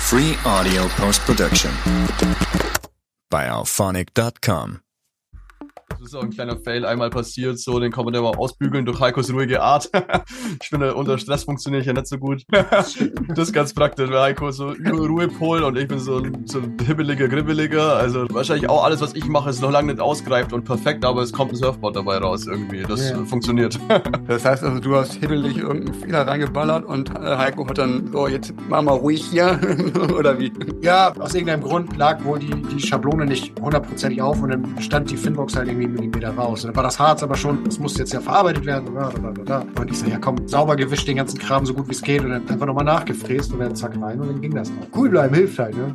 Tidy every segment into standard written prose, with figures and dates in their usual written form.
Free audio post-production by Auphonic.com. Das ist auch ein kleiner Fail einmal passiert, so, den kann man ja mal ausbügeln durch Heikos ruhige Art. Ich finde, unter Stress funktioniere ich ja nicht so gut. Das ist ganz praktisch, weil Heiko so Ruhepol und ich bin so ein hibbeliger, gribbeliger. Also wahrscheinlich auch alles, was ich mache, ist noch lange nicht ausgereift und perfekt, aber es kommt ein Surfboard dabei raus irgendwie. Das funktioniert. Das heißt also, du hast hibbelig irgendeinen Fehler reingeballert und Heiko hat dann, so, jetzt mach mal ruhig hier, oder wie? Ja, aus irgendeinem Grund lag wohl die Schablone nicht hundertprozentig auf und dann stand die Finbox halt irgendwie Millimeter raus. Und dann war das Harz aber schon, das musste jetzt ja verarbeitet werden. Und ich so, ja komm, sauber gewischt den ganzen Kram so gut wie es geht und dann einfach nochmal nachgefräst und dann zack rein und dann ging das auch. Cool bleiben hilft halt, ne?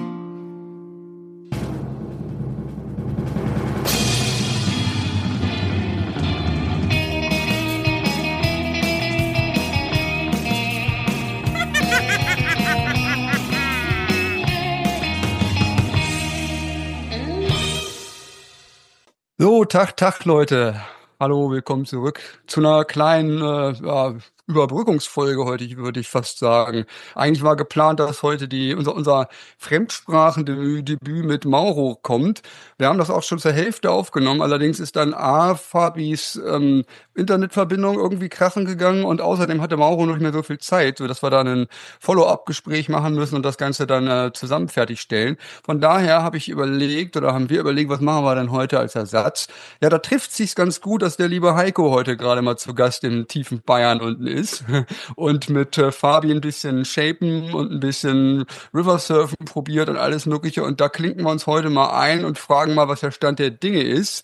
So, Tag, Leute. Hallo, willkommen zurück zu einer kleinen Überbrückungsfolge heute, würde ich fast sagen. Eigentlich war geplant, dass heute unser Fremdsprachendebüt mit Mauro kommt. Wir haben das auch schon zur Hälfte aufgenommen, allerdings ist dann Fabis Internetverbindung irgendwie krachen gegangen und außerdem hatte Mauro nicht mehr so viel Zeit, sodass wir dann ein Follow-up-Gespräch machen müssen und das Ganze dann zusammen fertigstellen. Von daher haben wir überlegt, was machen wir denn heute als Ersatz? Ja, da trifft sich's ganz gut, dass der liebe Heiko heute gerade mal zu Gast im tiefen Bayern unten ist und mit Fabi ein bisschen shapen und ein bisschen Riversurfen probiert und alles mögliche und da klinken wir uns heute mal ein und fragen mal, was der Stand der Dinge ist.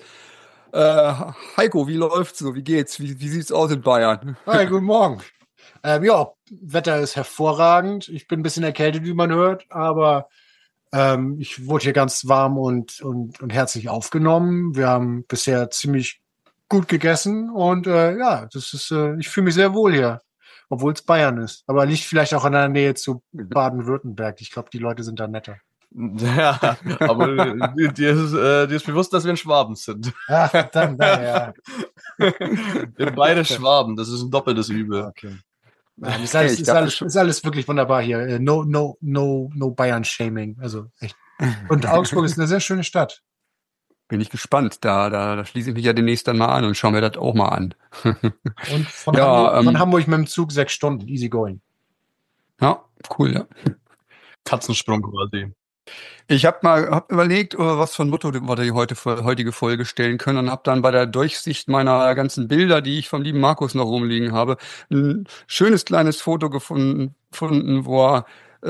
Heiko, wie läuft's so? Wie geht's? Wie sieht's aus in Bayern? Hi, guten Morgen. Ja, Wetter ist hervorragend. Ich bin ein bisschen erkältet, wie man hört, aber ich wurde hier ganz warm und herzlich aufgenommen. Wir haben bisher ziemlich gut gegessen und ich fühle mich sehr wohl hier, obwohl es Bayern ist. Aber liegt vielleicht auch in der Nähe zu Baden-Württemberg. Ich glaube, die Leute sind da netter. Ja, aber dir ist bewusst, dass wir in Schwaben sind. Ach, dann, ja. Wir beide Schwaben, das ist ein doppeltes Übel. Okay. Nein, ist alles wirklich wunderbar hier. No Bayern-Shaming. Also echt. Und Augsburg ist eine sehr schöne Stadt. Bin ich gespannt. Da schließe ich mich ja demnächst dann mal an und schaue mir das auch mal an. Und von Hamburg mit dem Zug 6 Stunden, easy going. Ja, cool, ja. Katzensprung quasi. Ich hab überlegt, was für ein Motto wir die heutige Folge stellen können und habe dann bei der Durchsicht meiner ganzen Bilder, die ich vom lieben Markus noch rumliegen habe, ein schönes kleines Foto gefunden, wo er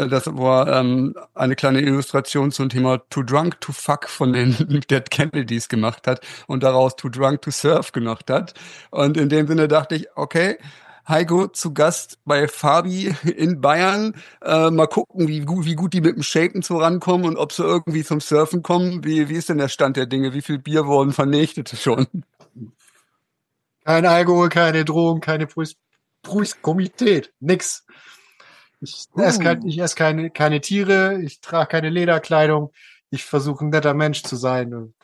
eine kleine Illustration zum Thema Too Drunk to Fuck von den Dead Kennedys gemacht hat und daraus Too Drunk to Surf gemacht hat. Und in dem Sinne dachte ich, okay, Heiko zu Gast bei Fabi in Bayern. Mal gucken, wie gut die mit dem Shapen rankommen und ob sie irgendwie zum Surfen kommen. Wie ist denn der Stand der Dinge? Wie viel Bier wurden vernichtet schon? Kein Alkohol, keine Drogen, keine Promiskuität, nix. Ich esse keine Tiere, ich trage keine Lederkleidung. Ich versuche ein netter Mensch zu sein.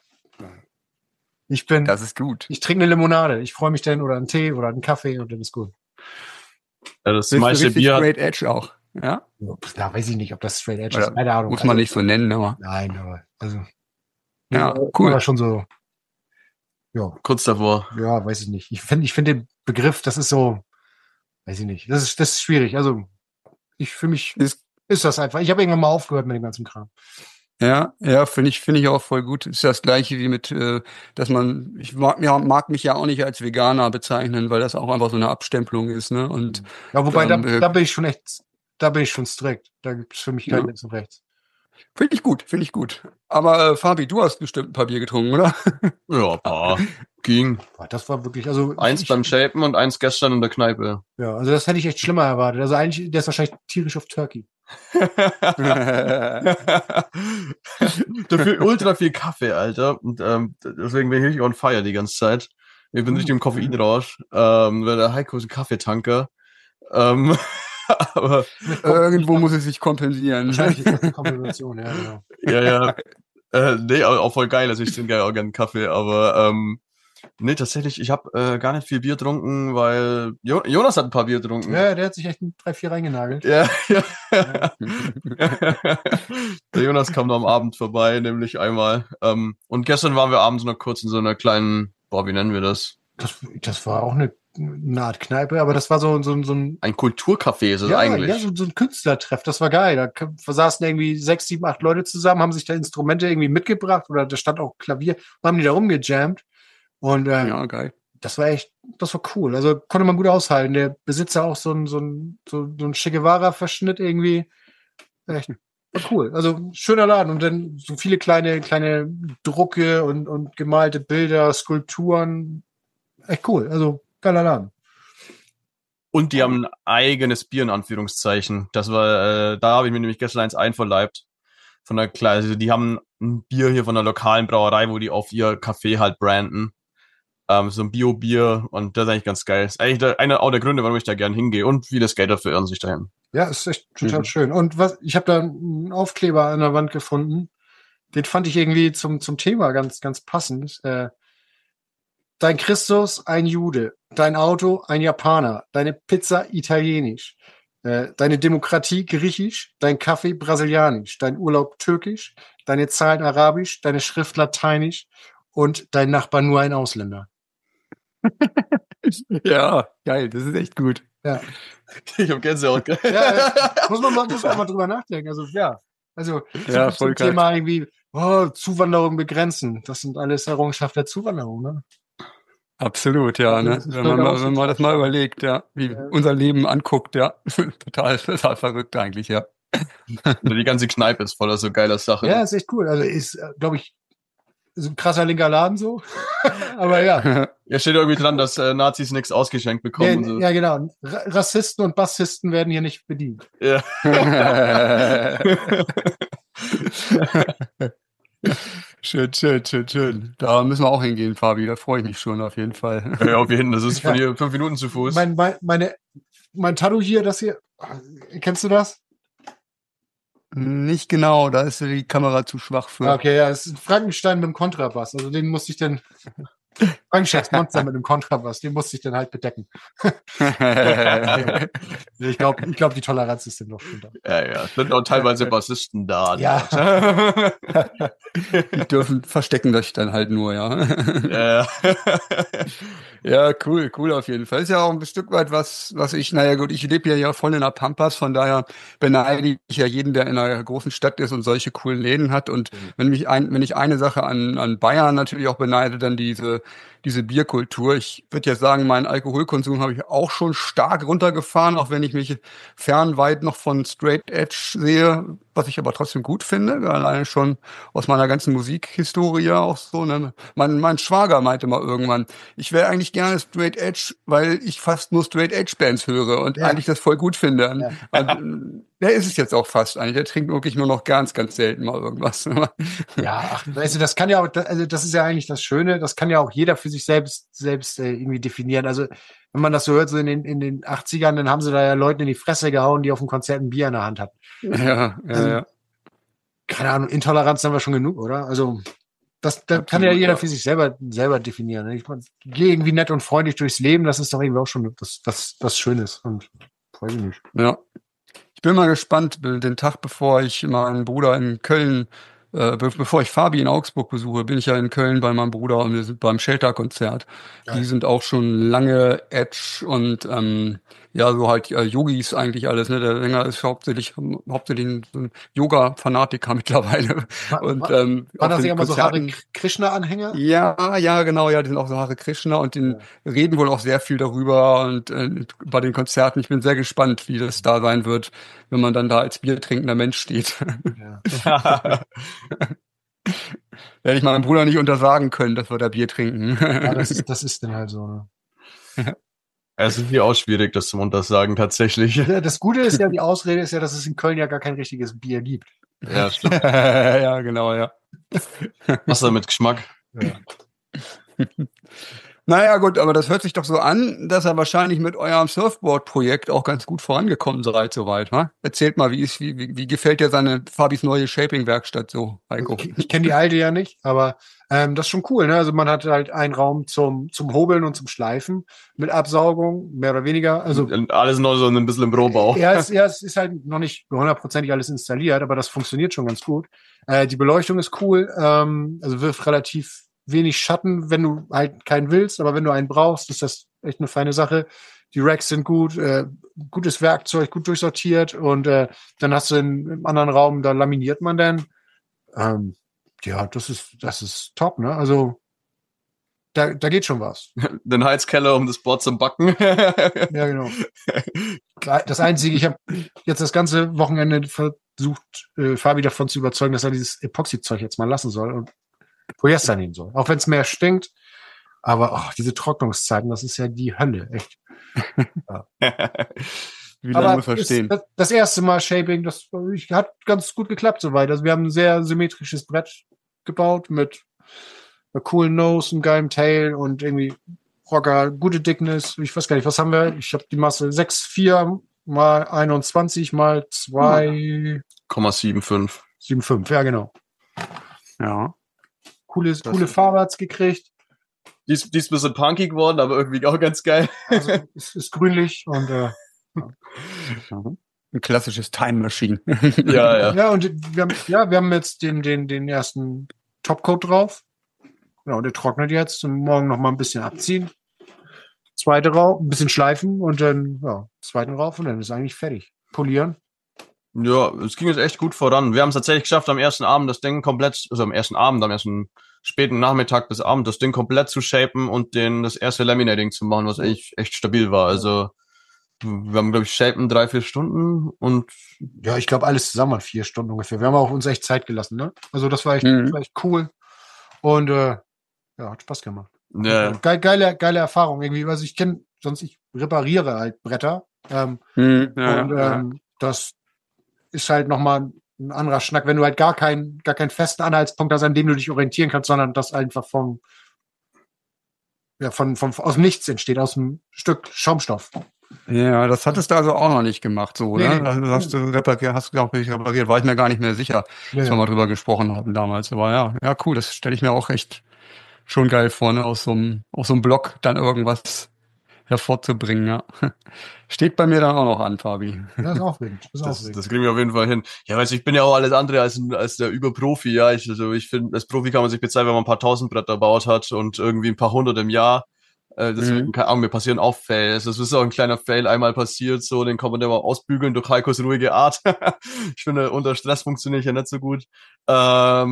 Das ist gut. Ich trinke eine Limonade. Ich freue mich dann oder einen Tee oder einen Kaffee und dann ist gut. Ja, das meiste Bier. Straight Edge auch, ja? Da weiß ich nicht, ob das Straight Edge ist. Keine Ahnung. Muss man nicht so nennen, aber. Nein, aber ja, cool. Aber schon so. Ja. Kurz davor. Ja, weiß ich nicht. Ich finde den Begriff, das ist so, weiß ich nicht. Das ist schwierig. Also ich für mich ist das einfach. Ich habe irgendwann mal aufgehört mit dem ganzen Kram. Ja, finde ich auch voll gut. Ist das Gleiche wie mit, ich mag mich ja auch nicht als Veganer bezeichnen, weil das auch einfach so eine Abstempelung ist, ne? Und ja, wobei da bin ich schon strikt. Da gibt es für mich kein Links und Rechts. Finde ich gut. Aber Fabi, du hast bestimmt ein paar Bier getrunken, oder? Ja, ein paar. Ging. Das war wirklich, also eins beim Shapen und eins gestern in der Kneipe. Ja, also das hätte ich echt schlimmer erwartet. Also eigentlich, der ist wahrscheinlich tierisch auf Turkey. Dafür ultra viel Kaffee, Alter. Und deswegen bin ich on fire die ganze Zeit. Ich bin richtig im Koffeinrausch. Weil der Heiko ist ein Kaffeetanker. Aber irgendwo muss es sich kompensieren. Wahrscheinlich ist das eine Kompensation, ja, genau. Ja. Nee, auch voll geil. Also ich trinke ja auch gerne Kaffee, aber Nee, tatsächlich, ich habe gar nicht viel Bier getrunken, weil Jonas hat ein paar Bier getrunken. Ja, der hat sich echt 3, 4 reingenagelt. Ja, ja. Der Jonas kam noch am Abend vorbei, nämlich einmal. Und gestern waren wir abends noch kurz in so einer kleinen, wie nennen wir das? Das war auch eine Art Kneipe, aber das war so ein Ein Kulturcafé ist es ja, eigentlich. ja, so ein Künstlertreff, das war geil. Da saßen irgendwie 6, 7, 8 Leute zusammen, haben sich da Instrumente irgendwie mitgebracht oder da stand auch Klavier, haben die da rumgejammt. Und Ja, geil. das war cool. Also konnte man gut aushalten. Der Besitzer auch so ein Che Guevara-Verschnitt irgendwie. Echt, war cool. Also schöner Laden. Und dann so viele kleine Drucke und gemalte Bilder, Skulpturen. Echt cool. Also geiler Laden. Und die haben ein eigenes Bier, in Anführungszeichen. Das war, da habe ich mir nämlich gestern eins einverleibt. Also die haben ein Bier hier von der lokalen Brauerei, wo die auf ihr Café halt branden. So ein Bio-Bier und das ist eigentlich ganz geil. Ist eigentlich auch der Gründe, warum ich da gern hingehe und viele Skater verirren sich dahin. Ja, ist echt total schön. Und ich habe da einen Aufkleber an der Wand gefunden. Den fand ich irgendwie zum Thema ganz, ganz passend. Dein Christus, ein Jude. Dein Auto, ein Japaner. Deine Pizza, italienisch. Deine Demokratie, griechisch. Dein Kaffee, brasilianisch. Dein Urlaub, türkisch. Deine Zahlen, arabisch. Deine Schrift, lateinisch. Und dein Nachbar, nur ein Ausländer. Ja, geil, das ist echt gut. Ja. Ich hab Gänsehaut. Ja, muss man mal drüber nachdenken. Also, ja. Also, Ja, zum voll geil. Thema irgendwie, Zuwanderung begrenzen. Das sind alles Errungenschaften der Zuwanderung, ne? Absolut, ja, ne? Das ist Wenn man das mal überlegt, ja, wie unser Leben anguckt, ja. Total verrückt eigentlich, ja. Die ganze Kneipe ist voller so geiler Sachen. Ja, ist echt cool. Also ist, glaube ich, so ein krasser linker Laden so. Aber ja. Ja, steht irgendwie dran, dass Nazis nichts ausgeschenkt bekommen. Und so. Ja, genau. Rassisten und Bassisten werden hier nicht bedient. Ja. Schön. Da müssen wir auch hingehen, Fabi. Da freue ich mich schon auf jeden Fall. Ja, auf jeden Fall. Das ist von hier 5 Minuten zu Fuß. Mein Tattoo hier, das hier, kennst du das? Nicht genau, da ist die Kamera zu schwach für. Okay, ja, es ist ein Frankenstein mit dem Kontrabass. Also den musste ich dann, Frankensteins-Monster mit dem Kontrabass, den musste ich dann halt bedecken. Ich glaube, die Toleranz ist dann noch schon da. Ja. Sind auch teilweise Bassisten da. Ja. Die verstecken das dann halt nur, ja. Ja. Ja, cool auf jeden Fall. Ist ja auch ein Stück weit was ich, naja gut, ich lebe ja voll in der Pampas, von daher beneide ich ja jeden, der in einer großen Stadt ist und solche coolen Läden hat. Und wenn ich eine Sache an Bayern natürlich auch beneide, dann diese Bierkultur. Ich würde ja sagen, meinen Alkoholkonsum habe ich auch schon stark runtergefahren, auch wenn ich mich fernweit noch von Straight Edge sehe, was ich aber trotzdem gut finde, alleine schon aus meiner ganzen Musikhistorie auch so. Ne? Mein Schwager meinte mal irgendwann, ich wäre eigentlich gerne Straight Edge, weil ich fast nur Straight Edge Bands höre und eigentlich das voll gut finde. Ja. Und der ist es jetzt auch fast eigentlich. Der trinkt wirklich nur noch ganz, ganz selten mal irgendwas. Ja, ach, weißt du, das kann ja auch, also das ist ja eigentlich das Schöne, das kann ja auch jeder für sich selbst irgendwie definieren. Also wenn man das so hört, so in den 80ern, dann haben sie da ja Leuten in die Fresse gehauen, die auf dem Konzert ein Bier in der Hand hatten. Ja. Keine Ahnung, Intoleranz haben wir schon genug, oder? Also da kann ja jeder für sich selber definieren. Ich meine, geh irgendwie nett und freundlich durchs Leben, das ist doch irgendwie auch schon was Schönes und freue mich. Ja. Ich bin mal gespannt, den Tag, bevor ich meinen Bruder in Köln, bevor ich Fabi in Augsburg besuche, bin ich ja in Köln bei meinem Bruder und wir sind beim Shelter-Konzert. Die sind auch schon lange Edge und ja, so halt Yogis eigentlich alles. Ne? Der Sänger ist hauptsächlich ein Yoga-Fanatiker mittlerweile. War das ja immer so Hare Krishna-Anhänger? Ja, genau, ja, die sind auch so Hare Krishna und die reden wohl auch sehr viel darüber und bei den Konzerten. Ich bin sehr gespannt, wie das da sein wird, wenn man dann da als biertrinkender Mensch steht. Ja. Werde ich meinem Bruder nicht untersagen können, dass wir da Bier trinken. Ja, das ist dann halt so. Ne? Es ist hier auch schwierig, das zum Untersagen tatsächlich. Das Gute ist ja, die Ausrede ist ja, dass es in Köln ja gar kein richtiges Bier gibt. Ja, stimmt. Ja, genau, ja. Wasser mit Geschmack. Ja. Naja, gut, aber das hört sich doch so an, dass ihr wahrscheinlich mit eurem Surfboard-Projekt auch ganz gut vorangekommen seid, soweit, wa? Erzählt mal, wie gefällt dir Fabis neue Shaping-Werkstatt so, Heiko? Ich kenne die alte ja nicht, aber das ist schon cool, ne? Also man hat halt einen Raum zum Hobeln und zum Schleifen mit Absaugung, mehr oder weniger. Also Und alles noch so ein bisschen im Rohbau. es ist halt noch nicht hundertprozentig alles installiert, aber das funktioniert schon ganz gut. Die Beleuchtung ist cool, also wirft relativ wenig Schatten, wenn du halt keinen willst, aber wenn du einen brauchst, ist das echt eine feine Sache. Die Racks sind gut, gutes Werkzeug, gut durchsortiert und dann hast du im anderen Raum, da laminiert man dann. Ja, das ist top, ne? Also da geht schon was. Den Heizkeller um das Board zum Backen. Ja, genau. Das Einzige, ich habe jetzt das ganze Wochenende versucht, Fabi davon zu überzeugen, dass er dieses Epoxy-Zeug jetzt mal lassen soll und Polyester nehmen soll. Auch wenn es mehr stinkt. Aber diese Trocknungszeiten, das ist ja die Hölle, echt. Ja. Wie lange muss verstehen? Das erste Mal Shaping, das hat ganz gut geklappt soweit. Also wir haben ein sehr symmetrisches Brett gebaut mit einer coolen Nose, einem geilen Tail und irgendwie Rocker, gute Dickness. Ich weiß gar nicht, was haben wir? Ich habe die Masse 6,4 mal 21 mal 2,75. 7,5, ja genau. Ja. Coole Farbe hat's gekriegt. Die ist ein bisschen punkig geworden, aber irgendwie auch ganz geil. Also es ist grünlich und ein klassisches Time Machine. Ja. Ja, und wir haben jetzt den ersten Topcoat drauf. Genau, der trocknet jetzt und morgen noch mal ein bisschen abziehen. Zweite rauf, ein bisschen schleifen und dann, zweiten rauf und dann ist eigentlich fertig. Polieren. Ja, es ging jetzt echt gut voran. Wir haben es tatsächlich geschafft, am ersten Abend das Ding komplett, also am ersten späten Nachmittag bis Abend das Ding komplett zu shapen und das erste Laminating zu machen, was echt stabil war. Also wir haben, glaube ich, shapen 3-4 Stunden und ja, ich glaube, alles zusammen hat 4 Stunden ungefähr. Wir haben auch uns echt Zeit gelassen, ne? Also das war echt cool. Und hat Spaß gemacht. ja. Geile Erfahrung irgendwie. Also ich repariere halt Bretter. Das ist halt nochmal ein anderer Schnack, wenn du halt gar keinen festen Anhaltspunkt hast, an dem du dich orientieren kannst, sondern das einfach aus dem Nichts entsteht, aus einem Stück Schaumstoff. Ja, das hattest du also auch noch nicht gemacht, so, Nee, ne? nee. Also hast du repariert, war ich mir gar nicht mehr sicher, Ja, als wir mal drüber gesprochen haben damals. Aber ja, cool, das stelle ich mir auch echt schon geil vor, ne? Aus so einem Block dann irgendwas hervorzubringen, ja. Steht bei mir dann auch noch an, Fabi. Das ist aufregend. Das kriegen wir auf jeden Fall hin. Ja, weißt du, ich bin ja auch alles andere als der Überprofi, ja. Ich finde, als Profi kann man sich bezahlen, wenn man ein paar tausend Bretter baut hat und irgendwie ein paar hundert im Jahr. Deswegen, keine Ahnung, mir passieren auch Fails. Das ist auch ein kleiner Fail einmal passiert, so, den kann man dann mal ausbügeln durch Heikos ruhige Art. Ich finde, unter Stress funktioniere ich ja nicht so gut. Das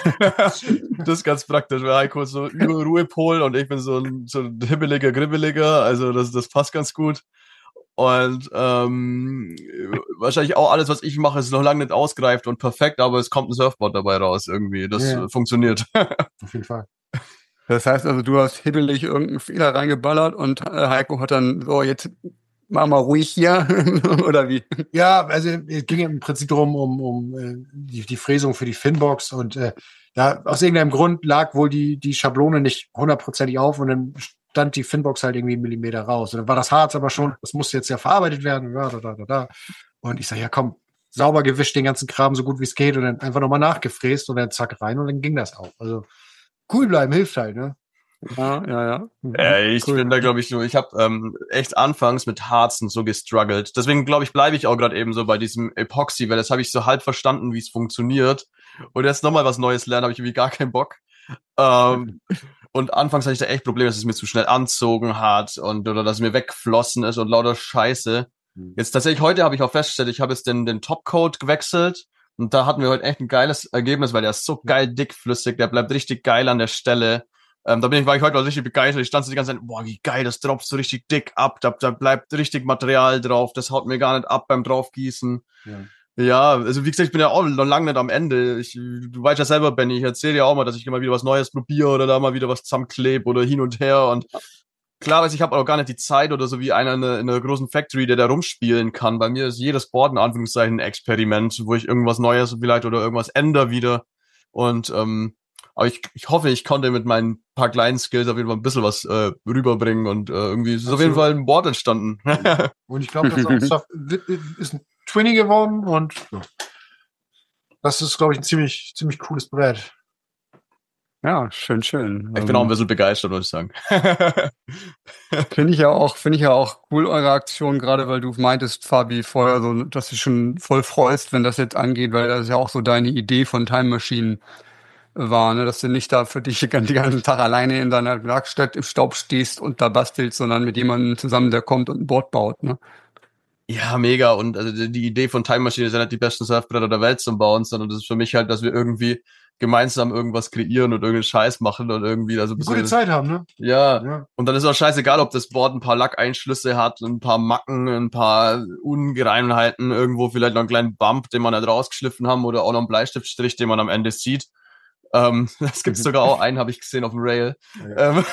ist ganz praktisch, weil Heiko so über Ruhepol und ich bin so ein hibbeliger, gribbeliger, also das passt ganz gut. Und wahrscheinlich auch alles, was ich mache, ist noch lange nicht ausgereift und perfekt, aber es kommt ein Surfboard dabei raus irgendwie. Das funktioniert. Auf jeden Fall. Das heißt also, du hast hibbelig irgendeinen Fehler reingeballert und Heiko hat dann so, jetzt mach mal ruhig hier, oder wie? Ja, also es ging im Prinzip darum, um die Fräsung für die Finbox und aus irgendeinem Grund lag wohl die Schablone nicht hundertprozentig auf und dann stand die Finbox halt irgendwie 1 Millimeter raus. Und dann war das Harz aber schon, das musste jetzt ja verarbeitet werden. Und ich sage, ja komm, sauber gewischt den ganzen Kram so gut wie es geht und dann einfach nochmal nachgefräst und dann zack rein und dann ging das auch. Also cool bleiben hilft halt, ne? Ja. Ich bin da, glaube ich, ich habe echt anfangs mit Harzen so gestruggelt. Deswegen, glaube ich, bleibe ich auch gerade eben so bei diesem Epoxy, weil das habe ich so halb verstanden, wie es funktioniert. Und jetzt nochmal was Neues lernen, habe ich irgendwie gar keinen Bock. Und anfangs hatte ich da echt Probleme, dass es mir zu schnell anzogen hat oder dass es mir weggeflossen ist und lauter Scheiße. Jetzt tatsächlich heute habe ich auch festgestellt, ich habe jetzt den Topcoat gewechselt und da hatten wir heute echt ein geiles Ergebnis, weil der ist so geil dickflüssig, der bleibt richtig geil an der Stelle. War ich heute mal richtig begeistert. Ich stand so die ganze Zeit, boah, wie geil, das tropft so richtig dick ab, da bleibt richtig Material drauf, das haut mir gar nicht ab beim Draufgießen. Ja, also wie gesagt, ich bin ja auch noch lange nicht am Ende. Du weißt ja selber, Benny, ich erzähle ja auch mal, dass ich immer wieder was Neues probiere oder da mal wieder was zusammenklebe oder hin und her. Und klar, ich habe auch gar nicht die Zeit oder so wie einer in einer großen Factory, der da rumspielen kann. Bei mir ist jedes Board in Anführungszeichen ein Experiment, wo ich irgendwas Neues vielleicht oder irgendwas ändere wieder. Und Aber ich hoffe, ich konnte mit meinen paar kleinen Skills auf jeden Fall ein bisschen was rüberbringen und irgendwie ist auf jeden Fall ein Board entstanden. Und ich glaube, das ist ein Twinny geworden und das ist, glaube ich, ein ziemlich cooles Brett. Ja, schön. Ich bin auch ein bisschen begeistert, muss ich sagen. Finde ich ja auch cool, eure Aktion, gerade weil du meintest, Fabi, vorher so, dass du schon voll freust, wenn das jetzt angeht, weil das ja auch so deine Idee von Time Machine war, ne? Dass du nicht da für dich den ganzen Tag alleine in deiner Werkstatt im Staub stehst und da bastelst, sondern mit jemandem zusammen, der kommt und ein Board baut, ne? Ja, mega. Und also die Idee von Time Machine ist ja nicht die besten Surfbretter der Welt zum Bauen, sondern das ist für mich halt, dass wir irgendwie gemeinsam irgendwas kreieren und irgendeinen Scheiß machen und irgendwie also Eine gute Zeit haben, ne? Ja. Und dann ist auch scheißegal, ob das Board ein paar Lackeinschlüsse hat, ein paar Macken, ein paar Ungereimtheiten, irgendwo vielleicht noch einen kleinen Bump, den man halt rausgeschliffen haben oder auch noch einen Bleistiftstrich, den man am Ende sieht. Das gibt's sogar auch einen, habe ich gesehen auf dem Rail. Ja.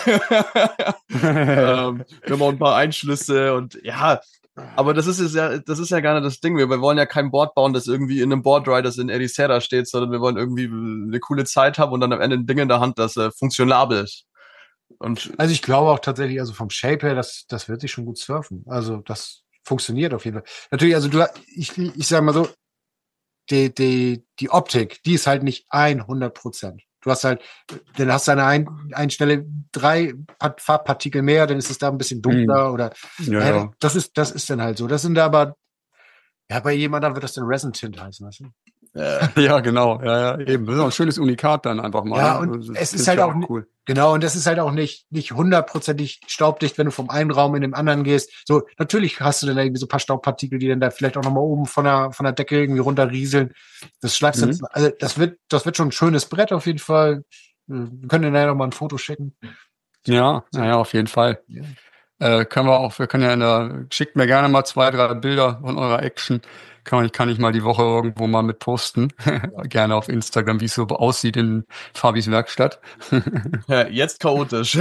Wir haben auch ein paar Einschlüsse und ja, aber das ist ja gar nicht das Ding. Wir wollen ja kein Board bauen, das irgendwie in einem Boardride, das in Ericeira steht, sondern wir wollen irgendwie eine coole Zeit haben und dann am Ende ein Ding in der Hand, das funktionabel ist. Und also ich glaube auch tatsächlich, also vom Shape her, das wird sich schon gut surfen. Also das funktioniert auf jeden Fall. Natürlich, also ich sag mal so, die Optik, die ist halt nicht 100%. Du hast halt, dann hast du an einer Stelle 3 Farbpartikel mehr, dann ist es da ein bisschen dunkler oder ja. Das ist dann halt so. Das sind aber, ja, bei jemandem wird das dann Resin Tint heißen, weißt du? Ja, genau. Ja, eben. Das ist auch ein schönes Unikat dann einfach mal. Ja, und es ist halt auch cool. Genau, und das ist halt auch nicht 100%ig staubdicht, wenn du vom einen Raum in den anderen gehst. So, natürlich hast du dann irgendwie so ein paar Staubpartikel, die dann da vielleicht auch nochmal oben von der Decke irgendwie runterrieseln. Das schleifst dann, also das wird schon ein schönes Brett auf jeden Fall. Wir können dir nachher nochmal ein Foto schicken. Ja, naja, auf jeden Fall. Ja. Schickt mir gerne mal 2, 3 Bilder von eurer Action. Kann ich mal die Woche irgendwo mal mit posten. Gerne auf Instagram, wie es so aussieht in Fabis Werkstatt. Ja, jetzt chaotisch.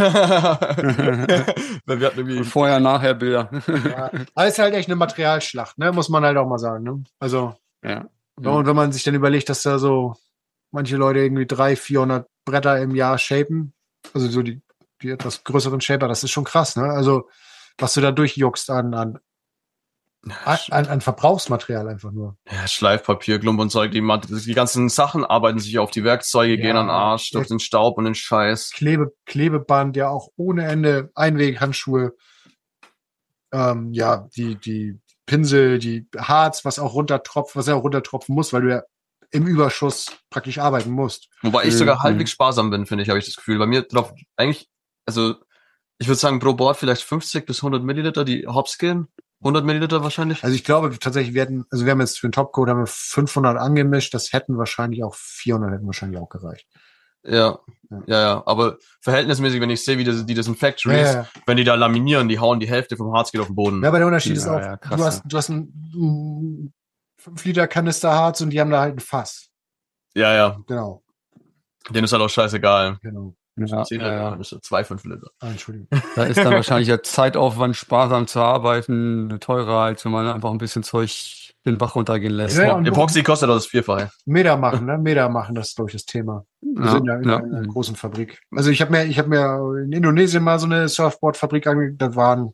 Vorher, nachher Bilder. Ja, aber es ist halt echt eine Materialschlacht, ne? Muss man halt auch mal sagen, ne? Also, ja. Und wenn man sich dann überlegt, dass da so manche Leute irgendwie 300-400 Bretter im Jahr shapen, also so die etwas größeren Shaper, das ist schon krass, ne? Also, was du da durchjuckst an Verbrauchsmaterial einfach nur. Ja, Schleifpapier, Klump und Zeug, die ganzen Sachen arbeiten sich auf die Werkzeuge, gehen an den Arsch, durch den Staub und den Scheiß. Klebeband, ja auch ohne Ende, Einweghandschuhe, die Pinsel, die Harz, was ja auch runtertropfen muss, weil du ja im Überschuss praktisch arbeiten musst. Wobei ich sogar halbwegs sparsam bin, finde ich, habe ich das Gefühl. Bei mir drauf eigentlich, also ich würde sagen pro Board vielleicht 50 bis 100 Milliliter, die hops gehen. 100 Milliliter wahrscheinlich? Also ich glaube tatsächlich, wir haben jetzt für den Topcoat 500 angemischt, das 400 hätten wahrscheinlich auch gereicht. Ja, aber verhältnismäßig, wenn ich sehe, wie die das in Factories, wenn die da laminieren, die hauen die Hälfte vom Harz geht auf den Boden. Ja, aber der Unterschied ist auch, krass, du hast einen 5 Liter Kanister Harz und die haben da halt ein Fass. Ja. Genau. Denen ist halt auch scheißegal. Genau. Ja. 2 5 Liter. Entschuldigung. Da ist dann wahrscheinlich der Zeitaufwand, sparsam zu arbeiten, teurer, als wenn man einfach ein bisschen Zeug den Bach runtergehen lässt. Ja, Epoxy kostet das 4-fache. Meter machen, das ist, glaube ich, das Thema. Wir sind ja in einer großen Fabrik. Also ich hab mir in Indonesien mal so eine Surfboard-Fabrik angeguckt, da waren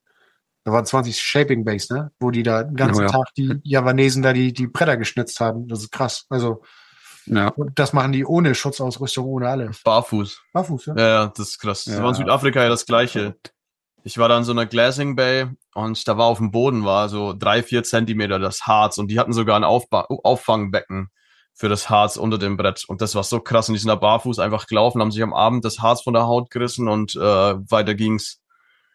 20 Shaping Bays, ne? Wo die da den ganzen Tag die Javanesen da die Bretter geschnitzt haben. Das ist krass. Also und das machen die ohne Schutzausrüstung, ohne alles. Barfuß, ja. Ja, das ist krass. Das war in Südafrika ja das Gleiche. Ich war da in so einer Glassing Bay und da war auf dem Boden so 3-4 Zentimeter das Harz und die hatten sogar ein Auffangbecken für das Harz unter dem Brett und das war so krass und die sind da barfuß einfach gelaufen, haben sich am Abend das Harz von der Haut gerissen und weiter ging's.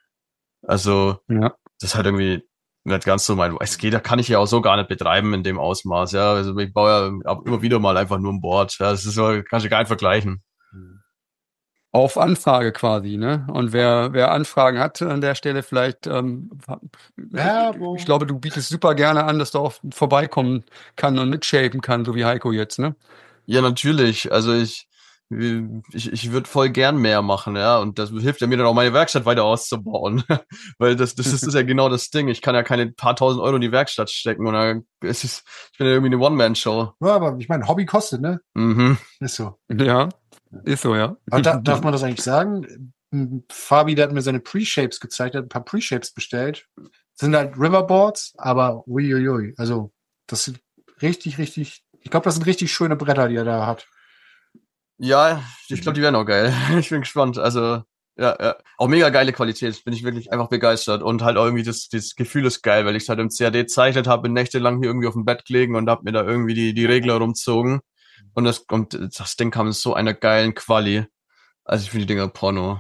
Also, das ist halt irgendwie nicht ganz so mein, da kann ich ja auch so gar nicht betreiben in dem Ausmaß, ja. Also ich baue ja immer wieder mal einfach nur ein Board. Ja, das ist so, kannst du gar nicht vergleichen. Auf Anfrage quasi, ne? Und wer Anfragen hat an der Stelle vielleicht, ich glaube, du bietest super gerne an, dass du auch vorbeikommen kann und mitshapen kann, so wie Heiko jetzt, ne? Ja, natürlich. Also ich würde voll gern mehr machen, ja, und das hilft ja mir dann auch meine Werkstatt weiter auszubauen, weil das ist ja genau das Ding. Ich kann ja keine paar tausend Euro in die Werkstatt stecken und ich bin ja irgendwie eine One-Man-Show. Ja, aber ich meine, Hobby kostet, ne? Mhm. Ist so. Ja. Ist so, ja. Aber darf man das eigentlich sagen? Fabi, der hat mir seine Pre-Shapes gezeigt, hat ein paar Pre-Shapes bestellt. Das sind halt Riverboards, aber uiuiui. Also, das sind richtig, ich glaube, das sind richtig schöne Bretter, die er da hat. Ja, ich glaube, die wären auch geil. Ich bin gespannt. Also, ja. Auch mega geile Qualität. Bin ich wirklich einfach begeistert. Und halt auch irgendwie das Gefühl ist geil, weil ich es halt im CAD gezeichnet habe, bin nächtelang hier irgendwie auf dem Bett gelegen und hab mir da irgendwie die Regler rumzogen. Und das Ding kam in so einer geilen Quali. Also ich finde die Dinger Porno.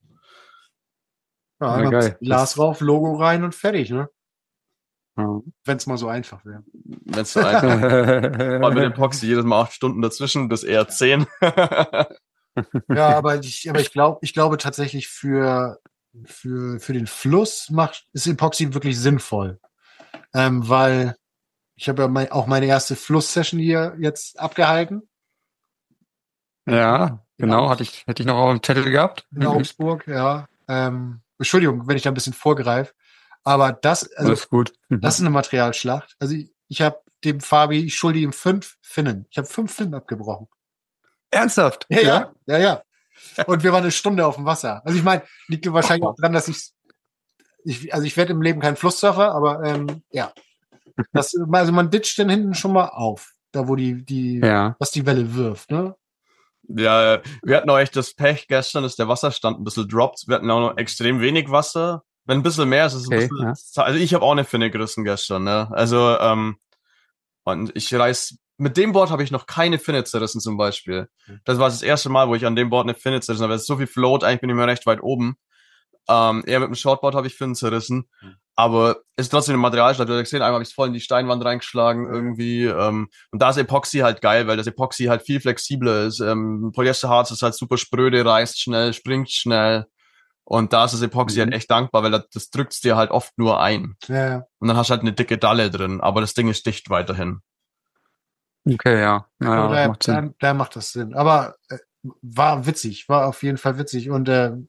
Ja, Ja, geil. Glas rauf, Logo rein und fertig, ne? Ja. Wenn es mal so einfach wäre. Wenn's so einfach mit Epoxy jedes Mal 8 Stunden dazwischen, das eher 10. Ja, aber ich glaube tatsächlich für den Fluss ist Epoxy wirklich sinnvoll. Weil ich habe ja auch meine erste Fluss-Session hier jetzt abgehalten. Ja, genau, hätte ich noch auf dem Zettel gehabt. In Augsburg, ja. Entschuldigung, wenn ich da ein bisschen vorgreife. Aber das Alles gut. ist eine Materialschlacht. Also ich habe dem Fabi, ich schulde ihm 5 Finnen. Ich habe 5 Finnen abgebrochen. Ernsthaft? Ja. Und wir waren eine Stunde auf dem Wasser. Also ich meine, liegt wahrscheinlich auch dran, dass ich werde im Leben kein Flusssurfer, aber ja. Also man ditcht dann hinten schon mal auf, da wo was die Welle wirft, ne? Ja, wir hatten auch echt das Pech gestern, dass der Wasserstand ein bisschen droppt. Wir hatten auch noch extrem wenig Wasser. Wenn ein bisschen mehr ist, ist es ein bisschen. Ja. Also ich habe auch eine Finne gerissen gestern, ne? Also, und mit dem Board habe ich noch keine Finne zerrissen zum Beispiel. Das war das erste Mal, wo ich an dem Board eine Finne zerrissen habe. Es ist so viel Float, eigentlich bin ich mir recht weit oben. Eher mit dem Shortboard habe ich Finnen zerrissen. Aber ist trotzdem ein Materialschlag. Du hast gesehen, einmal habe ich es voll in die Steinwand reingeschlagen irgendwie. Und da ist Epoxy halt geil, weil das Epoxy halt viel flexibler ist. Polyesterharz ist halt super spröde, reißt schnell, springt schnell. Und da ist das Epoxy halt echt dankbar, weil das drückt's dir halt oft nur ein. Ja. Und dann hast du halt eine dicke Dalle drin, aber das Ding ist dicht weiterhin. Okay, ja. Naja, macht Sinn. Da macht das Sinn. Aber war auf jeden Fall witzig. Und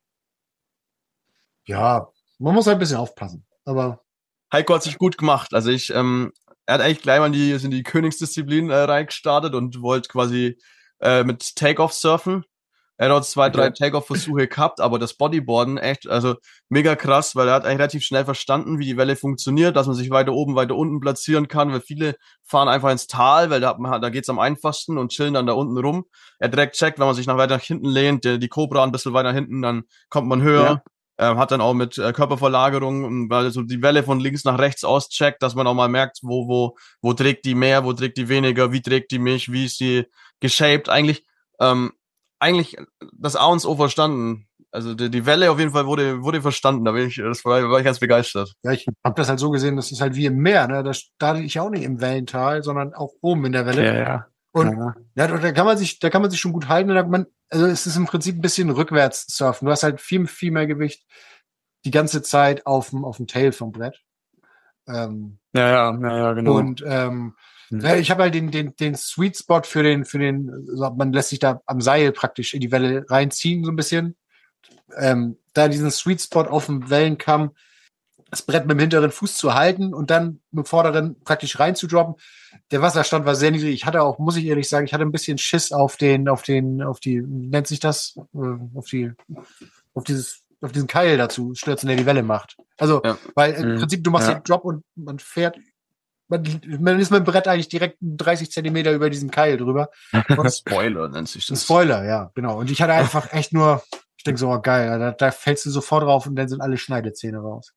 ja, man muss halt ein bisschen aufpassen. Aber Heiko hat sich gut gemacht. Also er hat eigentlich gleich mal in die Königsdisziplin reingestartet und wollte quasi mit Take-Off surfen. Er hat auch 2, 3 Take-Off-Versuche gehabt, aber das Bodyboarden echt, also mega krass, weil er hat eigentlich relativ schnell verstanden, wie die Welle funktioniert, dass man sich weiter oben, weiter unten platzieren kann, weil viele fahren einfach ins Tal, weil da geht's am einfachsten und chillen dann da unten rum. Er direkt checkt, wenn man sich weiter nach hinten lehnt, die Cobra ein bisschen weiter hinten, dann kommt man höher. Ja. Hat dann auch mit Körperverlagerung, weil so die Welle von links nach rechts auscheckt, dass man auch mal merkt, wo trägt die mehr, wo trägt die weniger, wie trägt die mich, wie ist die geshaped. Eigentlich das A und O verstanden. Also die Welle auf jeden Fall wurde verstanden. Da war ich ganz begeistert. Ja, ich habe das halt so gesehen, das ist halt wie im Meer. Ne? Da starte ich auch nicht im Wellental, sondern auch oben in der Welle. Ja. Und da kann man sich schon gut halten. Also es ist im Prinzip ein bisschen rückwärts surfen. Du hast halt viel mehr Gewicht die ganze Zeit auf dem Tail vom Brett. Ja, genau. Und ich habe halt den Sweet Spot für den, man lässt sich da am Seil praktisch in die Welle reinziehen, so ein bisschen. Da diesen Sweet Spot auf dem Wellenkamm, das Brett mit dem hinteren Fuß zu halten und dann mit dem vorderen praktisch reinzudroppen. Der Wasserstand war sehr niedrig. Ich hatte auch, muss ich ehrlich sagen, ein bisschen Schiss auf nennt sich das? Auf diesen Keil dazu stürzen, der die Welle macht. Also, weil im Prinzip, du machst den Drop und man fährt, man ist mit dem Brett eigentlich direkt 30 Zentimeter über diesen Keil drüber. Spoiler nennt sich das. Ein Spoiler, ja, genau. Und ich hatte einfach echt nur, ich denke so, oh, geil, da fällst du sofort drauf und dann sind alle Schneidezähne raus.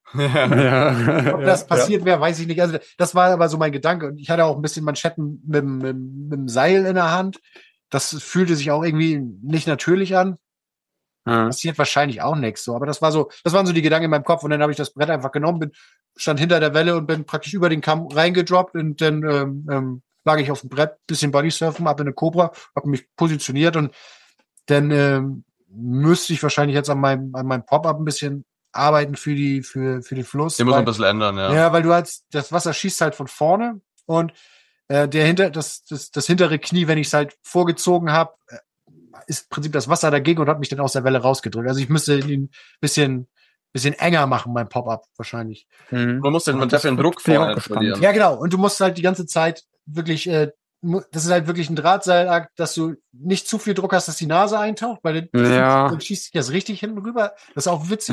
Ob das passiert wäre, weiß ich nicht. Also das war aber so mein Gedanke. Und ich hatte auch ein bisschen Manschetten mit dem Seil in der Hand. Das fühlte sich auch irgendwie nicht natürlich an. Passiert wahrscheinlich auch nichts so. Aber das waren so die Gedanken in meinem Kopf. Und dann habe ich das Brett einfach genommen, stand hinter der Welle und bin praktisch über den Kamm reingedroppt. Und dann lag ich auf dem Brett, bisschen Bodysurfen, ab in eine Cobra, habe mich positioniert und dann müsste ich wahrscheinlich jetzt an meinem Pop-Up ein bisschen arbeiten für den Fluss. Den muss man ein bisschen ändern, ja. Ja, weil das Wasser schießt halt von vorne und das hintere Knie, wenn ich es halt vorgezogen habe, ist im Prinzip das Wasser dagegen und hat mich dann aus der Welle rausgedrückt. Also ich müsste ihn ein bisschen enger machen, mein Pop-Up wahrscheinlich. Man muss den Druck vorne verlieren. Ja, genau. Und du musst halt die ganze Zeit wirklich das ist halt wirklich ein Drahtseilakt, dass du nicht zu viel Druck hast, dass die Nase eintaucht, weil dann schießt sich das richtig hinten rüber. Das ist auch witzig.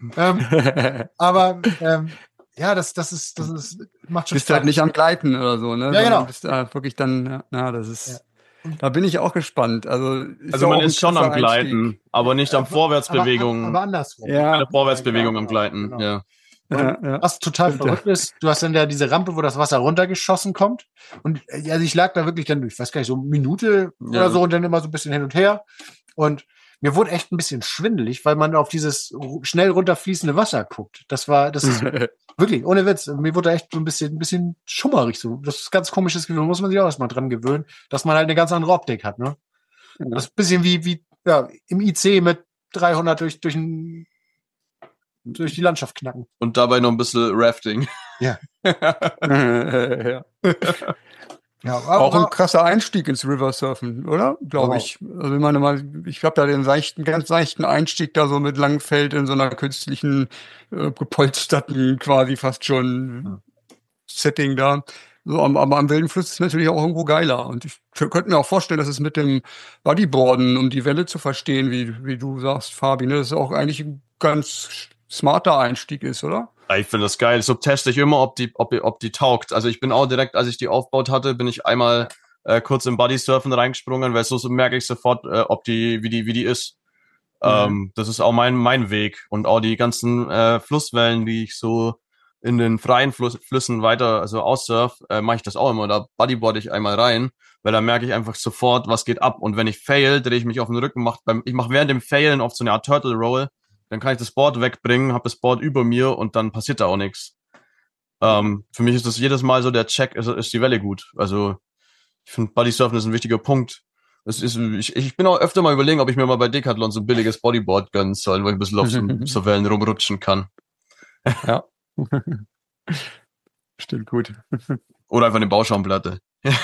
Aber ja, das macht schon Bist Spaß. halt nicht am Gleiten oder so, ne? Ja, genau. Bist da wirklich dann, das ist, da bin ich auch gespannt. Also man ist schon am Gleiten, aber nicht am Vorwärtsbewegung. Aber andersrum. Keine Vorwärtsbewegung am Gleiten, genau. ja. Was total verrückt ist, du hast dann ja diese Rampe, wo das Wasser runtergeschossen kommt. Und also ich lag da wirklich dann, ich weiß gar nicht, so eine Minute oder so und dann immer so ein bisschen hin und her. Und mir wurde echt ein bisschen schwindelig, weil man auf dieses schnell runterfließende Wasser guckt. Das ist wirklich, ohne Witz, mir wurde echt so ein bisschen schummerig so. Das ist ein ganz komisches Gefühl, muss man sich auch erstmal dran gewöhnen, dass man halt eine ganz andere Optik hat, ne? Das ist ein bisschen wie im IC mit 300 durch die Landschaft knacken. Und dabei noch ein bisschen Rafting. Ja. Ja, auch ein krasser Einstieg ins Riversurfen, oder? Glaube ich. Also ich meine, ich habe da den ganz seichten Einstieg da so mit Langfeld in so einer künstlichen, gepolsterten quasi fast schon Setting da. So, aber am wilden Fluss ist es natürlich auch irgendwo geiler. Und ich könnte mir auch vorstellen, dass es mit dem Bodyboarden, um die Welle zu verstehen, wie du sagst, Fabi, ne, das ist auch eigentlich ein ganz smarter Einstieg ist, oder? Ich finde das geil. So teste ich immer, ob die taugt. Also ich bin auch direkt, als ich die aufgebaut hatte, bin ich einmal kurz im Bodysurfen reingesprungen, weil so merke ich sofort, wie die ist. Das ist auch mein Weg. Und auch die ganzen Flusswellen, die ich so in den freien Flüssen weiter aussurf, mache ich das auch immer. Da bodyboard ich einmal rein, weil da merke ich einfach sofort, was geht ab. Und wenn ich fail, drehe ich mich auf den Rücken, ich mache während dem Failen oft so eine Art Turtle Roll. Dann kann ich das Board wegbringen, habe das Board über mir und dann passiert da auch nichts. Für mich ist das jedes Mal so der Check, ist die Welle gut. Also ich finde, Bodysurfen ist ein wichtiger Punkt. Ich bin auch öfter mal überlegen, ob ich mir mal bei Decathlon so ein billiges Bodyboard gönnen soll, wo ich ein bisschen auf so Wellen rumrutschen kann. Ja. Stimmt gut. Oder einfach eine Bauschaumplatte.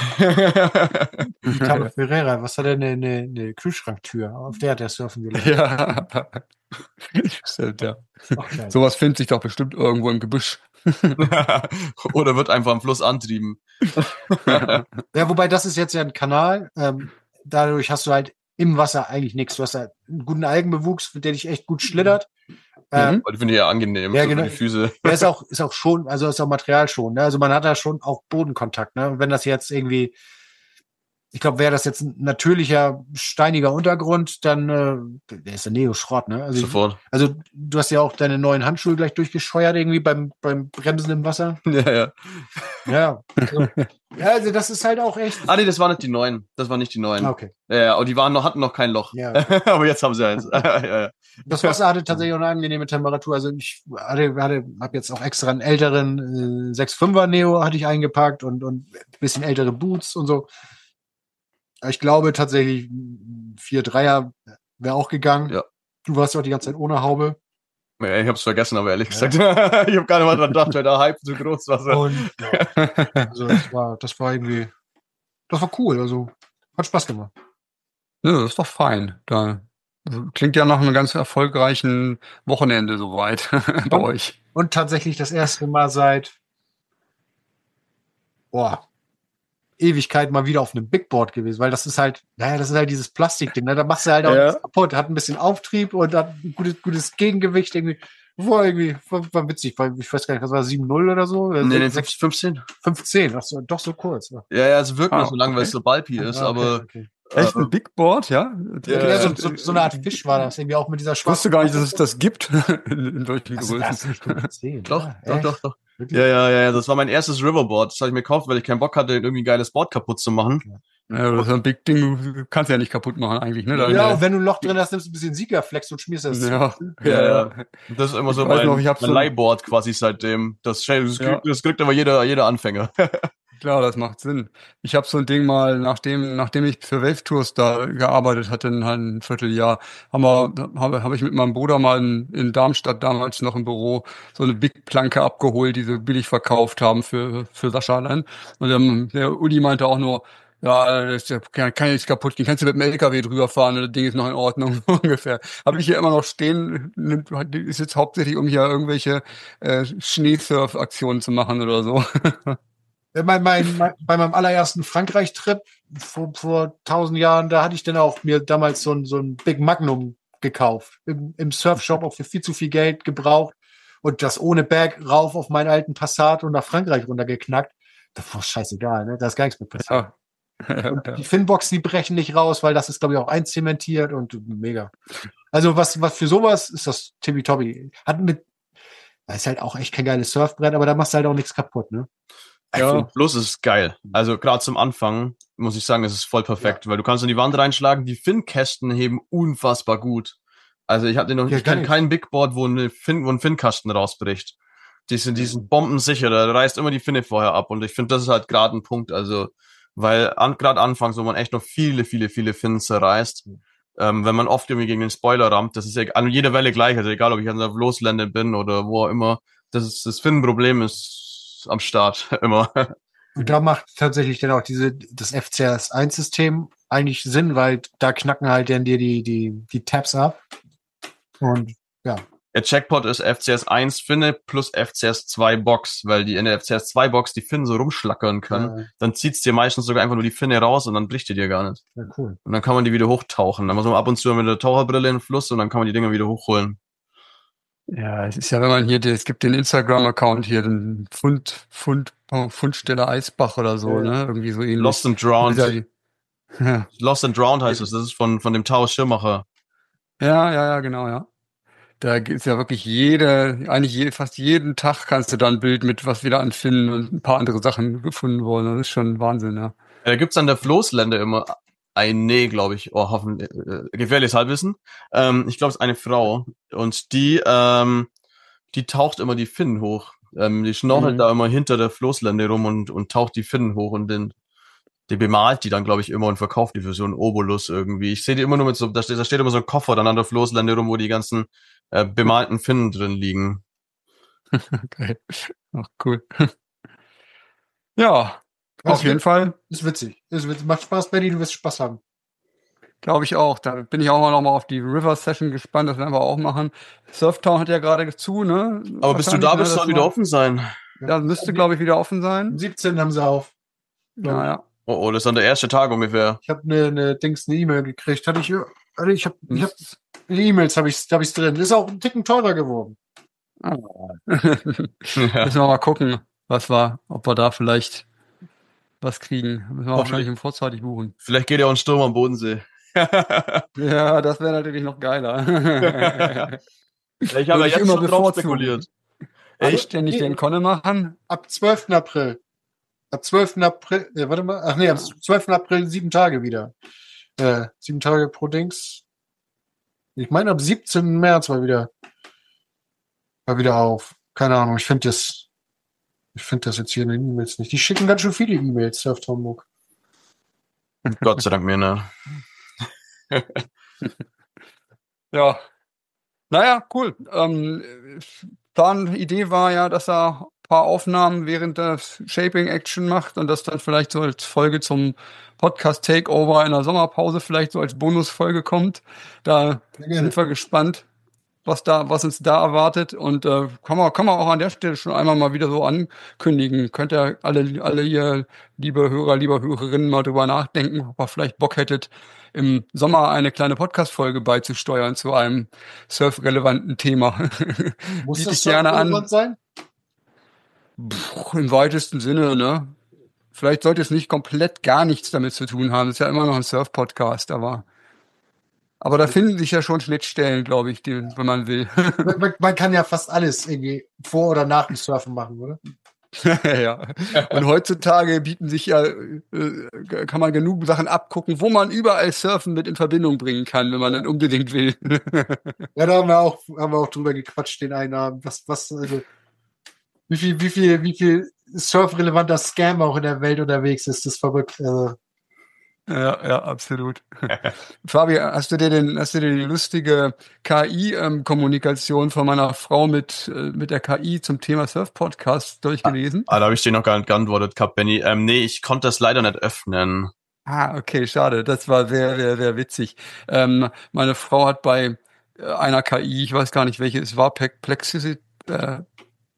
Carlo Ferreira, was hat er eine Kühlschranktür? Auf der hat er surfen gelernt. Ja. Stimmt, ja. Okay. Sowas findet sich doch bestimmt irgendwo im Gebüsch. Oder wird einfach am Fluss antrieben. Ja, wobei das ist jetzt ja ein Kanal. Dadurch hast du halt im Wasser eigentlich nichts. Du hast halt einen guten Algenbewuchs, der dich echt gut schlittert. Die finde ich ja angenehm, ja, so genau. für die Füße. Ja, ist auch schon, also ist auch Material schon. Ne? Also man hat da schon auch Bodenkontakt. Ne? Und wenn das jetzt irgendwie, ich glaube, wäre das jetzt ein natürlicher, steiniger Untergrund, dann der ist der Neo-Schrott. Ne? Also sofort. Also du hast ja auch deine neuen Handschuhe gleich durchgescheuert irgendwie beim Bremsen im Wasser. Ja. Ja. Also das ist halt auch echt. Nee, das waren nicht die neuen. Das waren nicht die neuen. Okay. Ja, und die hatten noch kein Loch. Ja, okay. Aber jetzt haben sie eins. Ja. Das Wasser hatte tatsächlich auch eine angenehme Temperatur. Also ich habe jetzt auch extra einen älteren 6,5er Neo hatte ich eingepackt und ein bisschen ältere Boots und so. Ich glaube tatsächlich 4,3er wäre auch gegangen. Ja. Du warst ja auch die ganze Zeit ohne Haube. Ja, ich hab's vergessen, aber ehrlich gesagt, ich habe gar nicht mal dran gedacht, weil der Hype zu groß war. Und also das war irgendwie, das war cool. Also hat Spaß gemacht. Ja, das ist doch fein. Da klingt ja nach einem ganz erfolgreichen Wochenende soweit bei euch. Und tatsächlich das erste Mal seit Ewigkeit mal wieder auf einem Big Board gewesen, weil das ist halt dieses Plastikding, ne? Da machst du halt auch nichts kaputt, hat ein bisschen Auftrieb und hat ein gutes Gegengewicht irgendwie. War witzig, weil ich weiß gar nicht, was war 7,0 oder so? Nee, 15. 15, doch so kurz. Ne? Ja, es wirkt nicht so lang, weil es so bulky ist, aber. Okay. Echt ein Big Board, ja? Ja, so eine Art Fisch war das, irgendwie auch mit dieser schwarzen. Ich wusste gar nicht, dass es das gibt in solchen Größen. Doch. Ja, das war mein erstes Riverboard. Das habe ich mir gekauft, weil ich keinen Bock hatte, irgendwie ein geiles Board kaputt zu machen. Ja, das ist ein Big Ding, du kannst ja nicht kaputt machen eigentlich, ne? Ja, und wenn du ein Loch drin hast, nimmst du ein bisschen Siegerflex und schmierst das. Ja. Das ist immer so mein Leihboard quasi seitdem. Das kriegt aber jeder Anfänger. Klar, das macht Sinn. Ich habe so ein Ding mal, nachdem ich für Wave Tours da gearbeitet hatte, ein Vierteljahr, habe ich mit meinem Bruder mal in Darmstadt damals noch im Büro so eine Big Planke abgeholt, die sie billig verkauft haben für Sascha dann. Und der Uli meinte auch nur, ja, das kann ja nichts kaputt gehen. Kannst du mit dem LKW drüber fahren, das Ding ist noch in Ordnung, ungefähr. Habe ich hier immer noch stehen, ist jetzt hauptsächlich, um hier irgendwelche Schneesurf-Aktionen zu machen oder so. Bei meinem allerersten Frankreich-Trip vor 1000 Jahren, da hatte ich dann auch mir damals so ein Big Magnum gekauft. Im Surfshop auch für viel zu viel Geld gebraucht und das ohne Bag rauf auf meinen alten Passat und nach Frankreich runtergeknackt. Das war scheißegal, ne? Da ist gar nichts mehr passiert. Ja. Und die Finboxen, die brechen nicht raus, weil das ist, glaube ich, auch einzementiert und mega. Also was für sowas ist das Tibi-Tobi. Ist halt auch echt kein geiles Surfbrett, aber da machst du halt auch nichts kaputt, ne? Ja. Plus ist geil. Also gerade zum Anfang muss ich sagen, es ist voll perfekt, weil du kannst in die Wand reinschlagen, die Finnkästen heben unfassbar gut. Also ich kenne kein Big Board, wo ein Finnkasten rausbricht. Die sind bombensicher, da reißt immer die Finne vorher ab und ich finde, das ist halt gerade ein Punkt, also weil gerade anfangs, wo man echt noch viele Finnen zerreißt, wenn man oft irgendwie gegen den Spoiler rammt, das ist ja an jeder Welle gleich, also egal, ob ich an der Loslande bin oder wo auch immer, das Finnenproblem ist am Start, immer. Und da macht tatsächlich dann auch das FCS-1-System eigentlich Sinn, weil da knacken halt dann dir die Tabs ab. Und ja. Der Checkpot ist FCS 1 Finne plus FCS 2 Box, weil die in der FCS 2 Box die Finnen so rumschlackern können. Ja. Dann zieht's dir meistens sogar einfach nur die Finne raus und dann bricht die dir gar nicht. Ja, cool. Und dann kann man die wieder hochtauchen. Dann muss man ab und zu mit der Taucherbrille in den Fluss und dann kann man die Dinger wieder hochholen. Ja, es ist ja, wenn man es gibt den Instagram-Account hier, den Fundsteller Eisbach oder so, ne? Irgendwie so ähnlich. Lost and Drowned. Ja. Lost and Drowned heißt es. Das ist von dem Tao Schirmacher. Ja, genau, ja. Da gibt's ja wirklich fast jeden Tag kannst du da ein Bild mit was wieder an Finnen und ein paar andere Sachen gefunden worden. Das ist schon Wahnsinn, ja. Da gibt's an der Floßlände immer glaube ich, hoffentlich, gefährliches Halbwissen. Ich glaube, es ist eine Frau und die taucht immer die Finnen hoch. Die schnorchelt da immer hinter der Floßlände rum und taucht die Finnen hoch und die bemalt die dann, glaube ich, immer und verkauft die für so einen Obolus irgendwie. Ich sehe die immer nur mit da steht immer so ein Koffer dann an der Floßlände rum, wo die ganzen bemalten Finnen drin liegen. Okay. Ach, cool. Ja, auf jeden Fall. Ist witzig. Macht Spaß, Benny, du wirst Spaß haben. Glaube ich auch. Da bin ich auch noch mal auf die River Session gespannt. Das werden wir auch machen. Surftown hat ja gerade zu, ne? Aber bis du da bist, soll wieder offen sein. Ja, müsste, glaube ich, wieder offen sein. Am 17. haben sie auf. Ja. Oh, das ist dann der erste Tag ungefähr. Ich habe eine E-Mail gekriegt. Ich habe E-Mails habe ich's drin. Ist auch ein Ticken teurer geworden. Ja. Müssen wir mal gucken, ob wir da vielleicht was kriegen. Müssen wir wahrscheinlich im vorzeitig buchen. Vielleicht geht ja auch ein Sturm am Bodensee. Ja, das wäre natürlich noch geiler. Ich habe ja jetzt schon drauf spekuliert. Echt? Denn nicht den Conne machen? Ab 12. April. Ab 12. April, warte mal, am 12. April 7 Tage wieder. 7 Tage pro Dings. Ich meine, ab 17. März war wieder auf. Keine Ahnung, ich finde das jetzt hier in den E-Mails nicht. Die schicken ganz schön viele E-Mails, Surf Hamburg. Gott sei Dank mir, ne? Ja. Naja, cool. Idee war ja, dass er ein paar Aufnahmen während der Shaping Action macht und das dann vielleicht so als Folge zum Podcast Takeover in der Sommerpause vielleicht so als Bonusfolge kommt. Da sind wir gespannt, was uns da erwartet und kann man auch an der Stelle schon einmal mal wieder so ankündigen. Könnt ihr alle ihr, liebe Hörer, liebe Hörerinnen, mal drüber nachdenken, ob ihr vielleicht Bock hättet, im Sommer eine kleine Podcast-Folge beizusteuern zu einem surfrelevanten Thema. Muss Biete das ich gerne surfrelevant sein? Im weitesten Sinne, ne? Vielleicht sollte es nicht komplett gar nichts damit zu tun haben. Es ist ja immer noch ein Surf-Podcast, aber da finden sich ja schon Schnittstellen, glaube ich, wenn man will. Man kann ja fast alles irgendwie vor oder nach dem Surfen machen, oder? Ja. Und heutzutage kann man genug Sachen abgucken, wo man überall Surfen mit in Verbindung bringen kann, wenn man dann unbedingt will. Ja, da haben wir auch drüber gequatscht den einen Abend. Also, wie viel surfrelevanter Scam auch in der Welt unterwegs ist, das ist verrückt. Also. Ja, absolut. Fabi, hast du dir die lustige KI-Kommunikation von meiner Frau mit der KI zum Thema Surf-Podcast durchgelesen? Da habe ich dir noch gar nicht geantwortet gehabt, Benny. Nee, ich konnte das leider nicht öffnen. Okay, schade. Das war sehr, sehr, sehr witzig. Meine Frau hat bei einer KI, ich weiß gar nicht welche, es war Perplexity,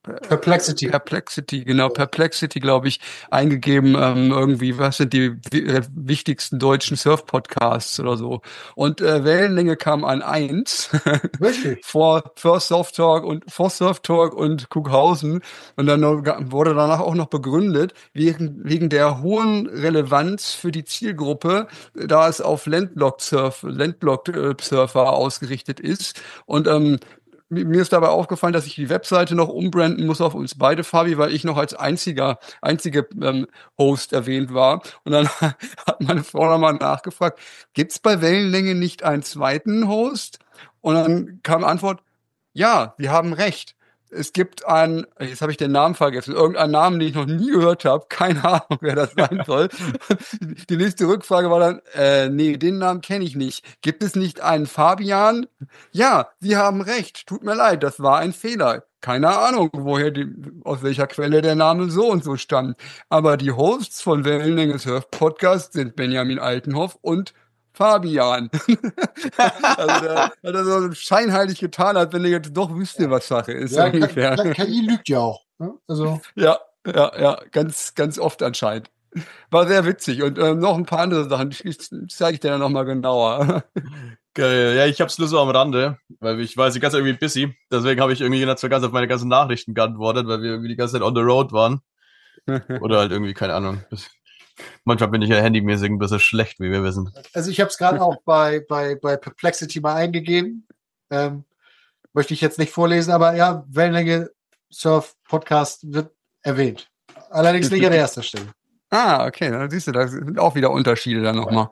Perplexity, genau, Perplexity, glaube ich, eingegeben, irgendwie, was sind die wichtigsten deutschen Surf-Podcasts oder so. Und Wellenlänge kam an 1 Richtig? vor Surf Talk und Cuxhausen. Und dann wurde danach auch noch begründet, wegen der hohen Relevanz für die Zielgruppe, da es auf Landlocked-Surfer ausgerichtet ist. Und mir ist dabei aufgefallen, dass ich die Webseite noch umbranden muss auf uns beide, Fabi, weil ich noch als einzige Host erwähnt war. Und dann hat meine Frau nochmal nachgefragt, gibt's bei Wellenlänge nicht einen zweiten Host? Und dann kam Antwort, ja, Sie haben recht. Es gibt jetzt habe ich den Namen vergessen, irgendeinen Namen, den ich noch nie gehört habe, keine Ahnung, wer das sein soll. Die nächste Rückfrage war dann, nee, den Namen kenne ich nicht. Gibt es nicht einen Fabian? Ja, Sie haben recht, tut mir leid, das war ein Fehler. Keine Ahnung, aus welcher Quelle der Name so und so stammt. Aber die Hosts von Wellenlänge Surf Podcast sind Benjamin Altenhoff und Fabian. Also der hat er so scheinheilig getan, als wenn er jetzt doch wüsste, was Sache ist. Ja, ungefähr. KI lügt ja auch. Ne? Also. Ja, ganz, ganz oft anscheinend. War sehr witzig. Und noch ein paar andere Sachen, die zeige ich dir dann nochmal genauer. Geil. Ja, ich hab's nur so am Rande, weil ich war die ganze Zeit irgendwie busy. Deswegen habe ich irgendwie nicht so ganz auf meine ganzen Nachrichten geantwortet, weil wir irgendwie die ganze Zeit on the road waren. Oder halt irgendwie, keine Ahnung. Manchmal bin ich ja handymäßig ein bisschen schlecht, wie wir wissen. Also ich habe es gerade auch bei Perplexity mal eingegeben. Möchte ich jetzt nicht vorlesen, aber ja, Wellenlänge Surf Podcast wird erwähnt. Allerdings nicht an erster Stelle. Ah, okay, dann siehst du, da sind auch wieder Unterschiede dann nochmal.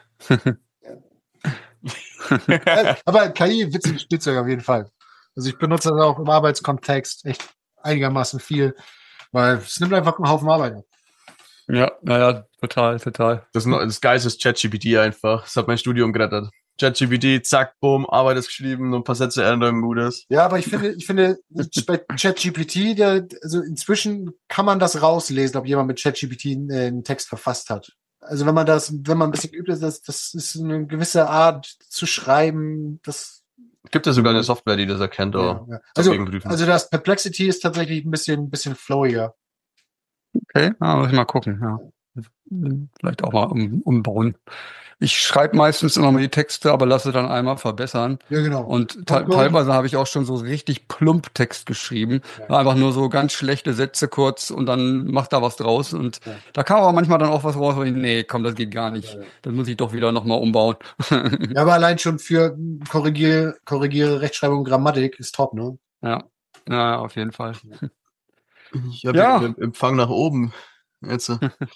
Aber KI, witziges Spielzeug auf jeden Fall. Also ich benutze das auch im Arbeitskontext echt einigermaßen viel, weil es nimmt einfach einen Haufen Arbeit ab. Ja, naja, total. Das Geilste ist ChatGPT einfach. Das hat mein Studium gerettet. ChatGPT, zack, boom, Arbeit ist geschrieben, ein paar Sätze ändern, gutes. Ja, aber ich finde bei ChatGPT, also inzwischen kann man das rauslesen, ob jemand mit ChatGPT einen Text verfasst hat. Also wenn man ein bisschen geübt ist, das ist eine gewisse Art zu schreiben, das gibt es sogar eine Software, die das erkennt, oder? Ja. Also das Perplexity ist tatsächlich ein bisschen flowiger. Okay, muss ich mal gucken, ja. Vielleicht auch mal umbauen. Ich schreibe meistens immer mal die Texte, aber lasse dann einmal verbessern. Ja, genau. Und teilweise habe ich auch schon so richtig plump Text geschrieben. Ja. Einfach nur so ganz schlechte Sätze kurz und dann macht da was draus. Und da kam aber manchmal dann auch was raus, wo ich, nee, komm, das geht gar nicht. Das muss ich doch wieder nochmal umbauen. Ja, aber allein schon für korrigiere Rechtschreibung und Grammatik ist top, ne? Ja, auf jeden Fall. Ich habe den Empfang nach oben. Jetzt.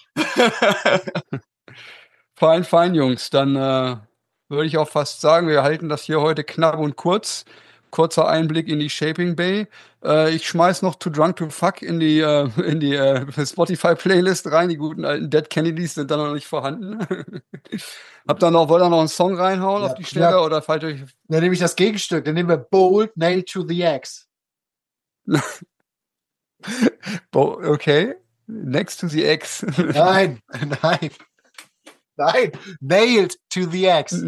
Fein, Jungs. Dann würde ich auch fast sagen, wir halten das hier heute knapp und kurz. Kurzer Einblick in die Shaping Bay. Ich schmeiß noch Too Drunk to Fuck in die Spotify-Playlist rein. Die guten alten Dead Kennedys sind da noch nicht vorhanden. Wollt ihr noch einen Song reinhauen auf die Stelle? Oder fallt euch... Dann nehme ich das Gegenstück. Dann nehmen wir Bold, Nail to the X. Okay. Next to the X. Nein. Nailed to the X.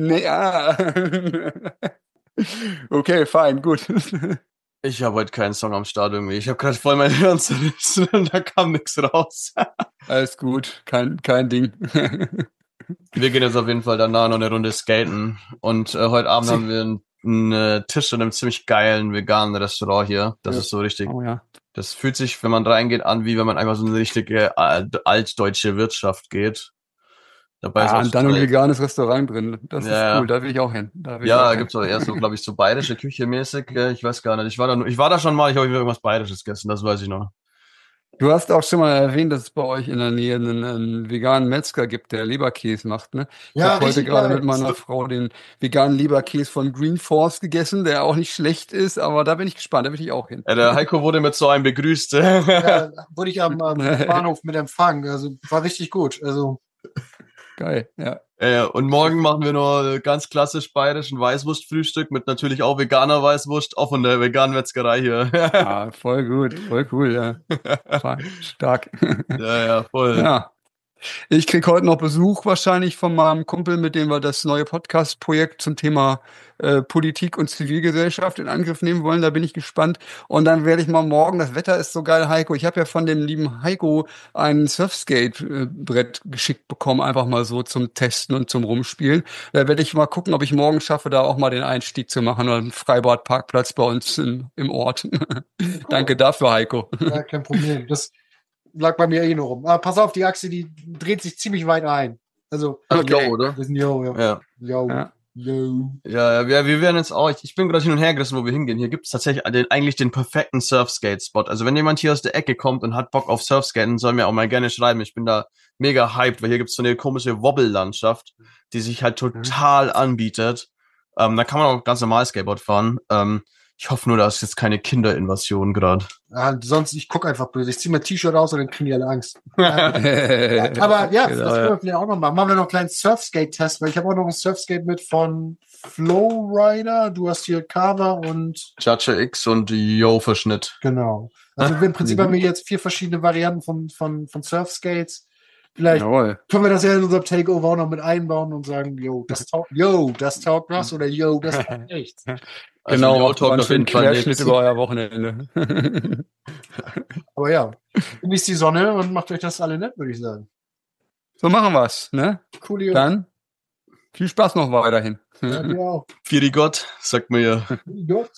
Okay, fein, gut. Ich habe heute keinen Song am Start irgendwie. Ich habe gerade voll mein Hirn zerrissen und da kam nichts raus. Alles gut, kein Ding. Wir gehen jetzt auf jeden Fall danach noch eine Runde skaten. Und heute Abend haben wir einen Tisch in einem ziemlich geilen veganen Restaurant hier. Das ist so richtig. Oh ja. Das fühlt sich, wenn man reingeht, an, wie wenn man einfach so eine richtige altdeutsche Wirtschaft geht. Dabei ist und dann ein veganes Restaurant drin. Das ist cool, da will ich auch hin. Gibt's auch eher so, glaube ich, so bayerische Küche mäßig. Ich weiß gar nicht. Ich war da schon mal, ich habe irgendwas Bayerisches gegessen, das weiß ich noch. Du hast auch schon mal erwähnt, dass es bei euch in der Nähe einen veganen Metzger gibt, der Leberkäse macht, ne? Ich habe heute gerade mit meiner Frau den veganen Leberkäse von Green Force gegessen, der auch nicht schlecht ist, aber da bin ich gespannt, da will ich auch hin. Ja, der Heiko wurde mit so einem begrüßt. Ja, wurde ich am Bahnhof mit Empfang, also war richtig gut, also. Geil, ja. Und morgen machen wir noch ganz klassisch bayerischen Weißwurstfrühstück mit natürlich auch veganer Weißwurst, auch von der veganen Metzgerei hier. Voll gut, voll cool, ja. Stark. Ja, voll. Ja. Ich krieg heute noch Besuch wahrscheinlich von meinem Kumpel, mit dem wir das neue Podcast-Projekt zum Thema Politik und Zivilgesellschaft in Angriff nehmen wollen. Da bin ich gespannt. Und dann werde ich mal morgen, das Wetter ist so geil, Heiko. Ich habe ja von dem lieben Heiko ein Surfskate-Brett geschickt bekommen, einfach mal so zum Testen und zum Rumspielen. Da werde ich mal gucken, ob ich morgen schaffe, da auch mal den Einstieg zu machen oder einen Freibad-Parkplatz bei uns im Ort. Danke dafür, Heiko. Ja, kein Problem. Das lag bei mir nur rum. Aber pass auf, die Achse, die dreht sich ziemlich weit ein. Also, Okay. Yo, oder? das ist ein Yo, ja. Ja. Yo. Ja. Yo. Ja, wir werden jetzt auch, ich bin gerade hin und her gerissen, wo wir hingehen. Hier gibt's tatsächlich eigentlich den perfekten Surfskate-Spot. Also wenn jemand hier aus der Ecke kommt und hat Bock auf Surfskaten, soll mir auch mal gerne schreiben. Ich bin da mega hyped, weil hier gibt's so eine komische Wobble-Landschaft, die sich halt total anbietet. Da kann man auch ganz normal Skateboard fahren. Ich hoffe nur, da ist jetzt keine Kinderinvasion gerade. Sonst, ich gucke einfach böse. Ich ziehe mein T-Shirt aus und dann kriegen die alle Angst. Aber ja, Genau, das können ja. wir vielleicht auch noch machen. Machen wir noch einen kleinen Surfskate-Test, weil ich habe auch noch ein Surfskate mit von Flowrider. Du hast hier Carver und Judge X und Yo-Verschnitt. genau. Also im Prinzip haben wir jetzt 4 verschiedene Varianten von Surfskates. Vielleicht Jawohl. können wir das ja in unserem Takeover auch noch mit einbauen und sagen, das taugt was oder das taugt nichts. Also Genau, Yo macht mal einen auf jeden schönen Fall Querschnitt nichts. über euer Wochenende. Aber ja, genießt die Sonne und macht euch das alle nett, würde ich sagen. So machen wir's, ne? Cool, Jungs. Dann viel Spaß noch weiterhin. Ja, dir auch. Firi Gott, sagt mir ja. Gott.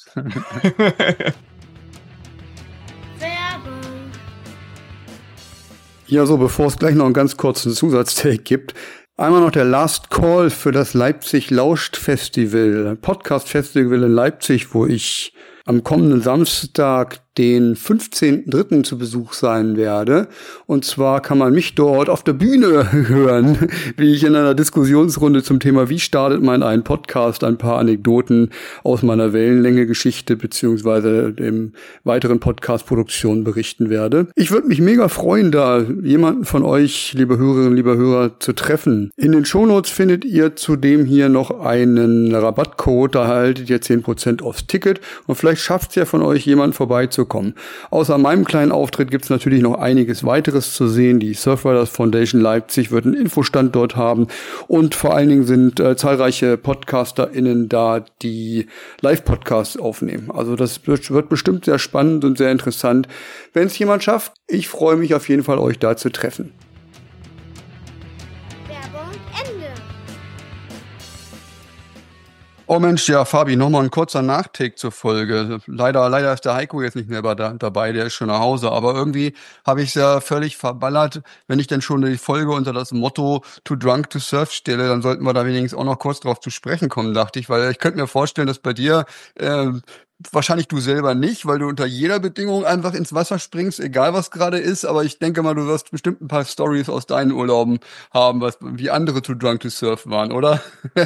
Werbung. Ja, so, bevor es gleich noch einen ganz kurzen Zusatztake gibt, einmal noch der Last Call für das Leipzig Lauscht Festival, ein Podcast-Festival in Leipzig, wo ich am kommenden Samstag, den 15.03. zu Besuch sein werde. Und zwar kann man mich dort auf der Bühne hören, wie ich in einer Diskussionsrunde zum Thema "Wie startet man einen Podcast?" ein paar Anekdoten aus meiner Wellenlänge-Geschichte beziehungsweise dem weiteren Podcast-Produktion berichten werde. Ich würde mich mega freuen, da jemanden von euch, liebe Hörerinnen, liebe Hörer, zu treffen. In den Shownotes findet ihr zudem hier noch einen Rabattcode, da erhaltet ihr 10% aufs Ticket und vielleicht schafft es ja von euch, jemand vorbeizukommen. Außer meinem kleinen Auftritt gibt es natürlich noch einiges weiteres zu sehen. Die Surfriders Foundation Leipzig wird einen Infostand dort haben und vor allen Dingen sind zahlreiche PodcasterInnen da, die Live-Podcasts aufnehmen. Also das wird bestimmt sehr spannend und sehr interessant. Wenn es jemand schafft, ich freue mich auf jeden Fall, euch da zu treffen. Werbung Ende. Oh Mensch, ja, Fabi, nochmal ein kurzer Nachtake zur Folge. Leider ist der Heiko jetzt nicht mehr dabei, der ist schon nach Hause. Aber irgendwie habe ich es ja völlig verballert. Wenn ich denn schon die Folge unter das Motto Too Drunk to Surf stelle, dann sollten wir da wenigstens auch noch kurz drauf zu sprechen kommen, dachte ich. Weil ich könnte mir vorstellen, dass bei dir, wahrscheinlich du selber nicht, weil du unter jeder Bedingung einfach ins Wasser springst, egal was gerade ist. Aber ich denke mal, du wirst bestimmt ein paar Stories aus deinen Urlauben haben, wie andere Too Drunk to Surf waren, oder?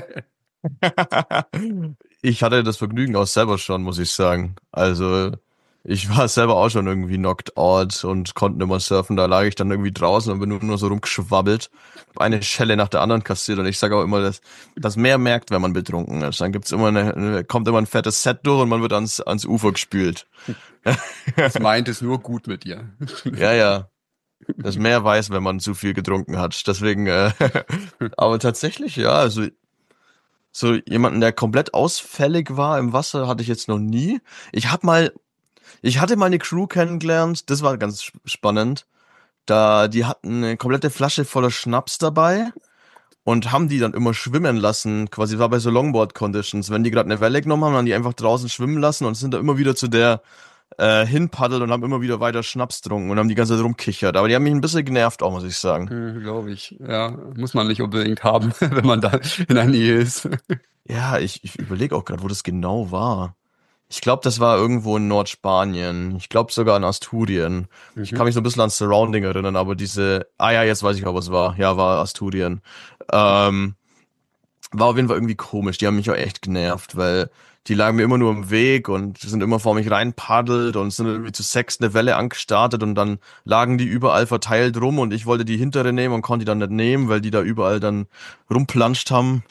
Ich hatte das Vergnügen auch selber schon, muss ich sagen. Also ich war selber auch schon irgendwie knocked out und konnte nicht mehr surfen. Da lag ich dann irgendwie draußen und bin nur so rumgeschwabbelt. Hab eine Schelle nach der anderen kassiert und ich sage auch immer, dass das Meer merkt, wenn man betrunken ist. Dann gibt's immer kommt immer ein fettes Set durch und man wird ans Ufer gespült. Das meint es nur gut mit dir. Ja. Das Meer weiß, wenn man zu viel getrunken hat. Deswegen, aber tatsächlich, ja, also so jemanden, der komplett ausfällig war im Wasser, hatte ich jetzt noch nie. Ich hatte mal eine Crew kennengelernt, das war ganz spannend. Die hatten eine komplette Flasche voller Schnaps dabei und haben die dann immer schwimmen lassen, quasi war bei so Longboard-Conditions. Wenn die gerade eine Welle genommen haben, haben die einfach draußen schwimmen lassen und sind da immer wieder zu der hinpaddelt und haben immer wieder weiter Schnaps getrunken und haben die ganze Zeit rumkichert. Aber die haben mich ein bisschen genervt auch, muss ich sagen. Glaube ich. Ja, muss man nicht unbedingt haben, wenn man da in der Nähe ist. Ja, ich überlege auch gerade, wo das genau war. Ich glaube, das war irgendwo in Nordspanien. Ich glaube sogar in Asturien. Ich kann mich so ein bisschen an Surrounding erinnern, aber jetzt weiß ich auch, was war. Ja, war Asturien. War auf jeden Fall irgendwie komisch. Die haben mich auch echt genervt, weil die lagen mir immer nur im Weg und sind immer vor mich reinpaddelt und sind irgendwie zu 6 eine Welle angestartet und dann lagen die überall verteilt rum und ich wollte die hintere nehmen und konnte die dann nicht nehmen, weil die da überall dann rumplanscht haben.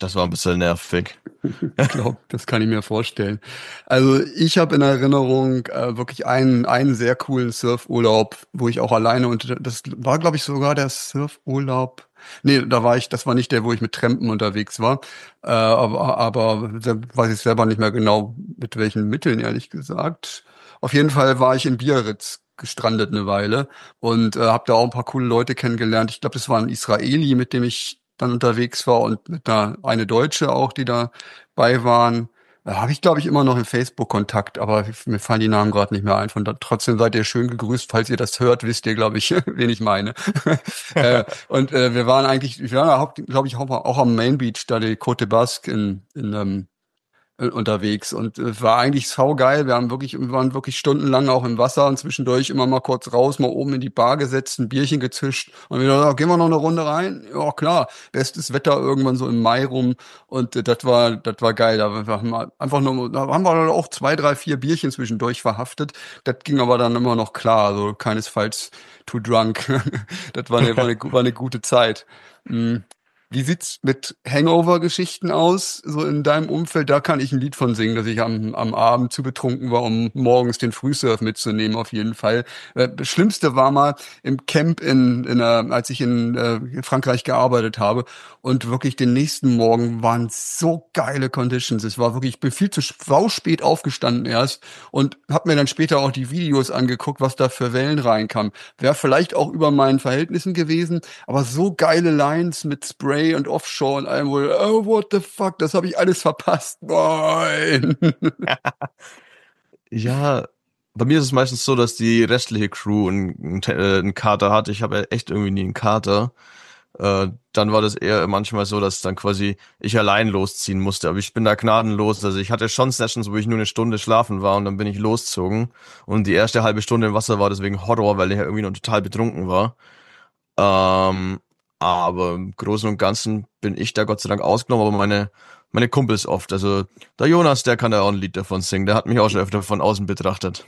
Das war ein bisschen nervig. Ich glaube, das kann ich mir vorstellen. Also ich habe in Erinnerung wirklich einen sehr coolen Surfurlaub, wo ich auch alleine, und das war, glaube ich, sogar der Surfurlaub. Nee, das war nicht der, wo ich mit Trampen unterwegs war. Aber da weiß ich selber nicht mehr genau, mit welchen Mitteln, ehrlich gesagt. Auf jeden Fall war ich in Biarritz gestrandet eine Weile und habe da auch ein paar coole Leute kennengelernt. Ich glaube, das war ein Israeli, mit dem ich dann unterwegs war, und mit eine Deutsche auch, die dabei waren. Da habe ich, glaube ich, immer noch in Facebook-Kontakt, aber mir fallen die Namen gerade nicht mehr ein. Trotzdem seid ihr schön gegrüßt. Falls ihr das hört, wisst ihr, glaube ich, wen ich meine. Wir waren glaube ich, auch am Main Beach, da die Côte Basque unterwegs, und war eigentlich saugeil. Wir waren wirklich stundenlang auch im Wasser und zwischendurch immer mal kurz raus, mal oben in die Bar gesetzt, ein Bierchen gezischt und wieder, gehen wir noch eine Runde rein? Ja, klar. Bestes Wetter irgendwann so im Mai rum, und das war geil. Da haben wir da haben wir auch 2, 3, 4 Bierchen zwischendurch verhaftet. Das ging aber dann immer noch klar, also keinesfalls too drunk. Das war eine gute Zeit. Wie sieht's mit Hangover-Geschichten aus, so in deinem Umfeld? Da kann ich ein Lied von singen, dass ich am Abend zu betrunken war, um morgens den Frühsurf mitzunehmen, auf jeden Fall. Das Schlimmste war mal im Camp als ich in Frankreich gearbeitet habe, und wirklich den nächsten Morgen waren so geile Conditions. Es war wirklich, ich bin viel zu spät aufgestanden erst und habe mir dann später auch die Videos angeguckt, was da für Wellen reinkamen. Wäre vielleicht auch über meinen Verhältnissen gewesen, aber so geile Lines mit Spray und Offshore und allem, oh, what the fuck, das habe ich alles verpasst. Nein. Ja, bei mir ist es meistens so, dass die restliche Crew einen Kater hat. Ich habe echt irgendwie nie einen Kater. Dann war das eher manchmal so, dass dann quasi ich allein losziehen musste. Aber ich bin da gnadenlos. Also ich hatte schon Sessions, wo ich nur eine Stunde schlafen war, und dann bin ich losgezogen. Und die erste halbe Stunde im Wasser war deswegen Horror, weil ich ja irgendwie noch total betrunken war. Aber im Großen und Ganzen bin ich da Gott sei Dank ausgenommen, aber meine Kumpels oft. Also der Jonas, der kann da auch ein Lied davon singen. Der hat mich auch schon öfter von außen betrachtet.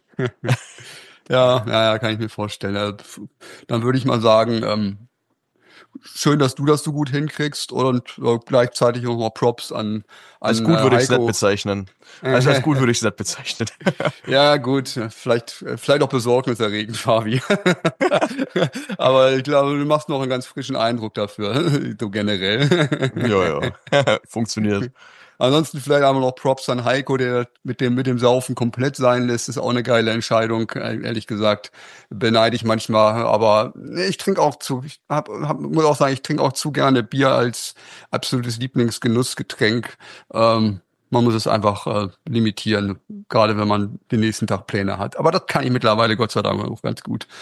Ja, kann ich mir vorstellen. Dann würde ich mal sagen, schön, dass du das so gut hinkriegst, und gleichzeitig auch mal Props an Als gut würde ich es Heiko. nicht bezeichnen. Also als gut würde ich es nicht bezeichnen. Ja, gut, vielleicht auch besorgniserregend, Fabi. Aber ich glaube, du machst noch einen ganz frischen Eindruck dafür, so generell. Ja. Funktioniert. Ansonsten vielleicht einmal noch Props an Heiko, der mit dem Saufen komplett sein lässt. Ist auch eine geile Entscheidung, ehrlich gesagt. Beneide ich manchmal, aber ich trinke auch muss auch sagen, ich trinke auch zu gerne Bier als absolutes Lieblingsgenussgetränk. Man muss es einfach limitieren, gerade wenn man den nächsten Tag Pläne hat. Aber das kann ich mittlerweile Gott sei Dank auch ganz gut.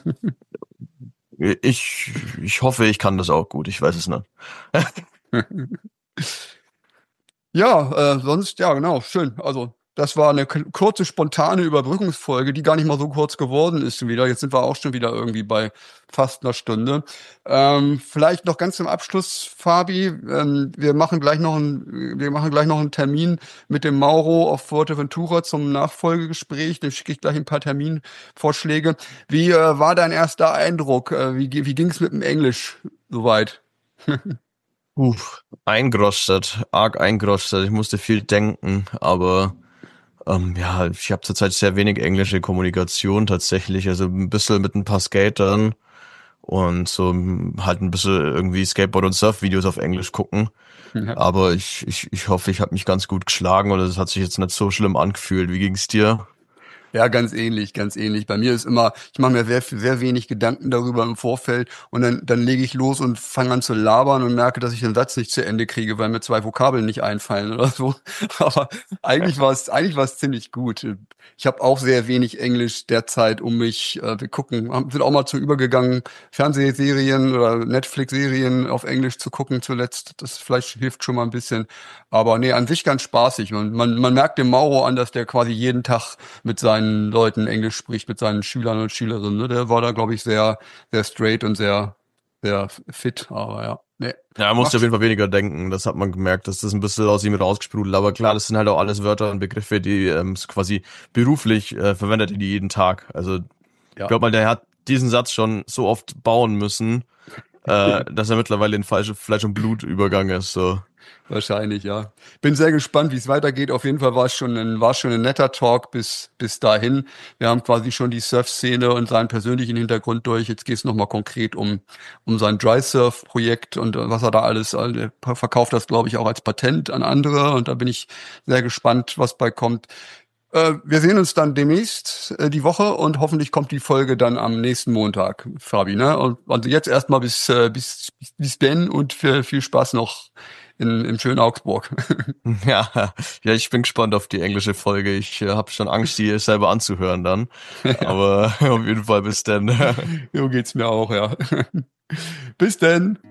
Ich hoffe, ich kann das auch gut. Ich weiß es nicht. Ja, sonst, ja, genau, schön. Also, das war eine kurze, spontane Überbrückungsfolge, die gar nicht mal so kurz geworden ist wieder. Jetzt sind wir auch schon wieder irgendwie bei fast einer Stunde. Vielleicht noch ganz zum Abschluss, Fabi. Wir machen gleich noch einen Termin mit dem Mauro auf Fuerteventura zum Nachfolgegespräch. Dem schicke ich gleich ein paar Terminvorschläge. Wie war dein erster Eindruck? Wie ging es mit dem Englisch soweit? Arg eingerostet. Ich musste viel denken, aber ich habe zurzeit sehr wenig englische Kommunikation tatsächlich. Also ein bisschen mit ein paar Skatern und so halt ein bisschen irgendwie Skateboard- und Surf-Videos auf Englisch gucken. Ja. Aber ich hoffe, ich habe mich ganz gut geschlagen, oder es hat sich jetzt nicht so schlimm angefühlt. Wie ging's dir? Ja, ganz ähnlich, ganz ähnlich. Bei mir ist immer, ich mache mir sehr wenig Gedanken darüber im Vorfeld, und dann lege ich los und fange an zu labern und merke, dass ich den Satz nicht zu Ende kriege, weil mir 2 Vokabeln nicht einfallen oder so. Aber eigentlich war es ziemlich gut. Ich habe auch sehr wenig Englisch derzeit um mich. Wir sind auch mal zu übergegangen, Fernsehserien oder Netflix-Serien auf Englisch zu gucken zuletzt. Das vielleicht hilft schon mal ein bisschen. Aber nee, an sich ganz spaßig. Man merkt dem Mauro an, dass der quasi jeden Tag mit seinen Leuten Englisch spricht, mit seinen Schülern und Schülerinnen. Ne? Der war da, glaube ich, sehr, sehr straight und sehr, sehr fit. Aber ja, nee. Ja, er musste auf jeden Fall weniger denken. Das hat man gemerkt, dass das ein bisschen aus ihm rausgesprudelt. Aber klar, das sind halt auch alles Wörter und Begriffe, die quasi beruflich verwendet die jeden Tag. Also Ja. ich glaube mal, der hat diesen Satz schon so oft bauen müssen, dass er mittlerweile in falsche Fleisch und Blut übergangen ist. So. Wahrscheinlich, ja. Bin sehr gespannt, wie es weitergeht. Auf jeden Fall war es schon ein netter Talk bis dahin. Wir haben quasi schon die Surf-Szene und seinen persönlichen Hintergrund durch. Jetzt geht es nochmal konkret um sein Dry-Surf-Projekt und was er da alles, er verkauft das, glaube ich, auch als Patent an andere. Und da bin ich sehr gespannt, was bei kommt. Wir sehen uns dann demnächst die Woche und hoffentlich kommt die Folge dann am nächsten Montag, Fabi, ne? Und also jetzt erstmal bis denn und viel Spaß noch im schönen Augsburg. Ja, ich bin gespannt auf die englische Folge. Ich habe schon Angst, die selber anzuhören dann. Aber auf jeden Fall bis dann. So geht's mir auch, ja. Bis denn.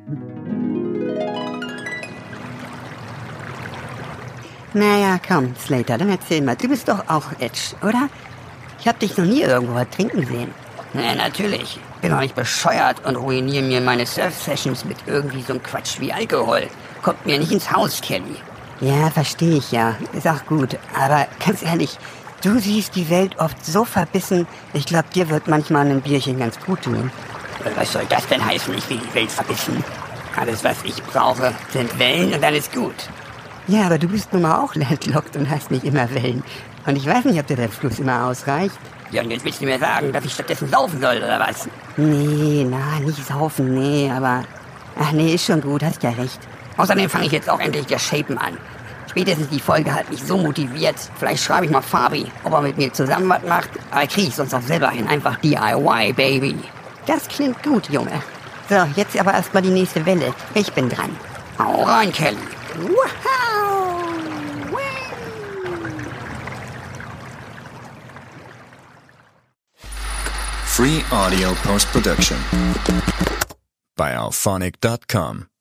Naja, komm, Slater, dann erzähl mal. Du bist doch auch Edge, oder? Ich hab dich noch nie irgendwo trinken sehen. Ja, natürlich. Bin doch nicht bescheuert und ruiniere mir meine Surf-Sessions mit irgendwie so einem Quatsch wie Alkohol. Kommt mir nicht ins Haus, Kelly. Ja, verstehe ich ja. Ist auch gut. Aber ganz ehrlich, du siehst die Welt oft so verbissen. Ich glaube, dir wird manchmal ein Bierchen ganz gut tun. Was soll das denn heißen, ich will die Welt verbissen? Alles, was ich brauche, sind Wellen und dann ist gut. Ja, aber du bist nun mal auch landlocked und hast nicht immer Wellen. Und ich weiß nicht, ob dir der Fluss immer ausreicht. Ja, und jetzt willst du mir sagen, dass ich stattdessen saufen soll, oder was? Nee, nicht saufen, nee, aber... Ach nee, ist schon gut, hast ja recht. Außerdem fange ich jetzt auch endlich das Shapen an. Spätestens die Folge hat mich so motiviert. Vielleicht schreibe ich mal Fabi, ob er mit mir zusammen was macht. Aber kriege ich sonst auch selber hin. Einfach DIY, Baby. Das klingt gut, Junge. So, jetzt aber erstmal die nächste Welle. Ich bin dran. Hau rein, Kelly. Wow! Free audio post-production by alphonic.com.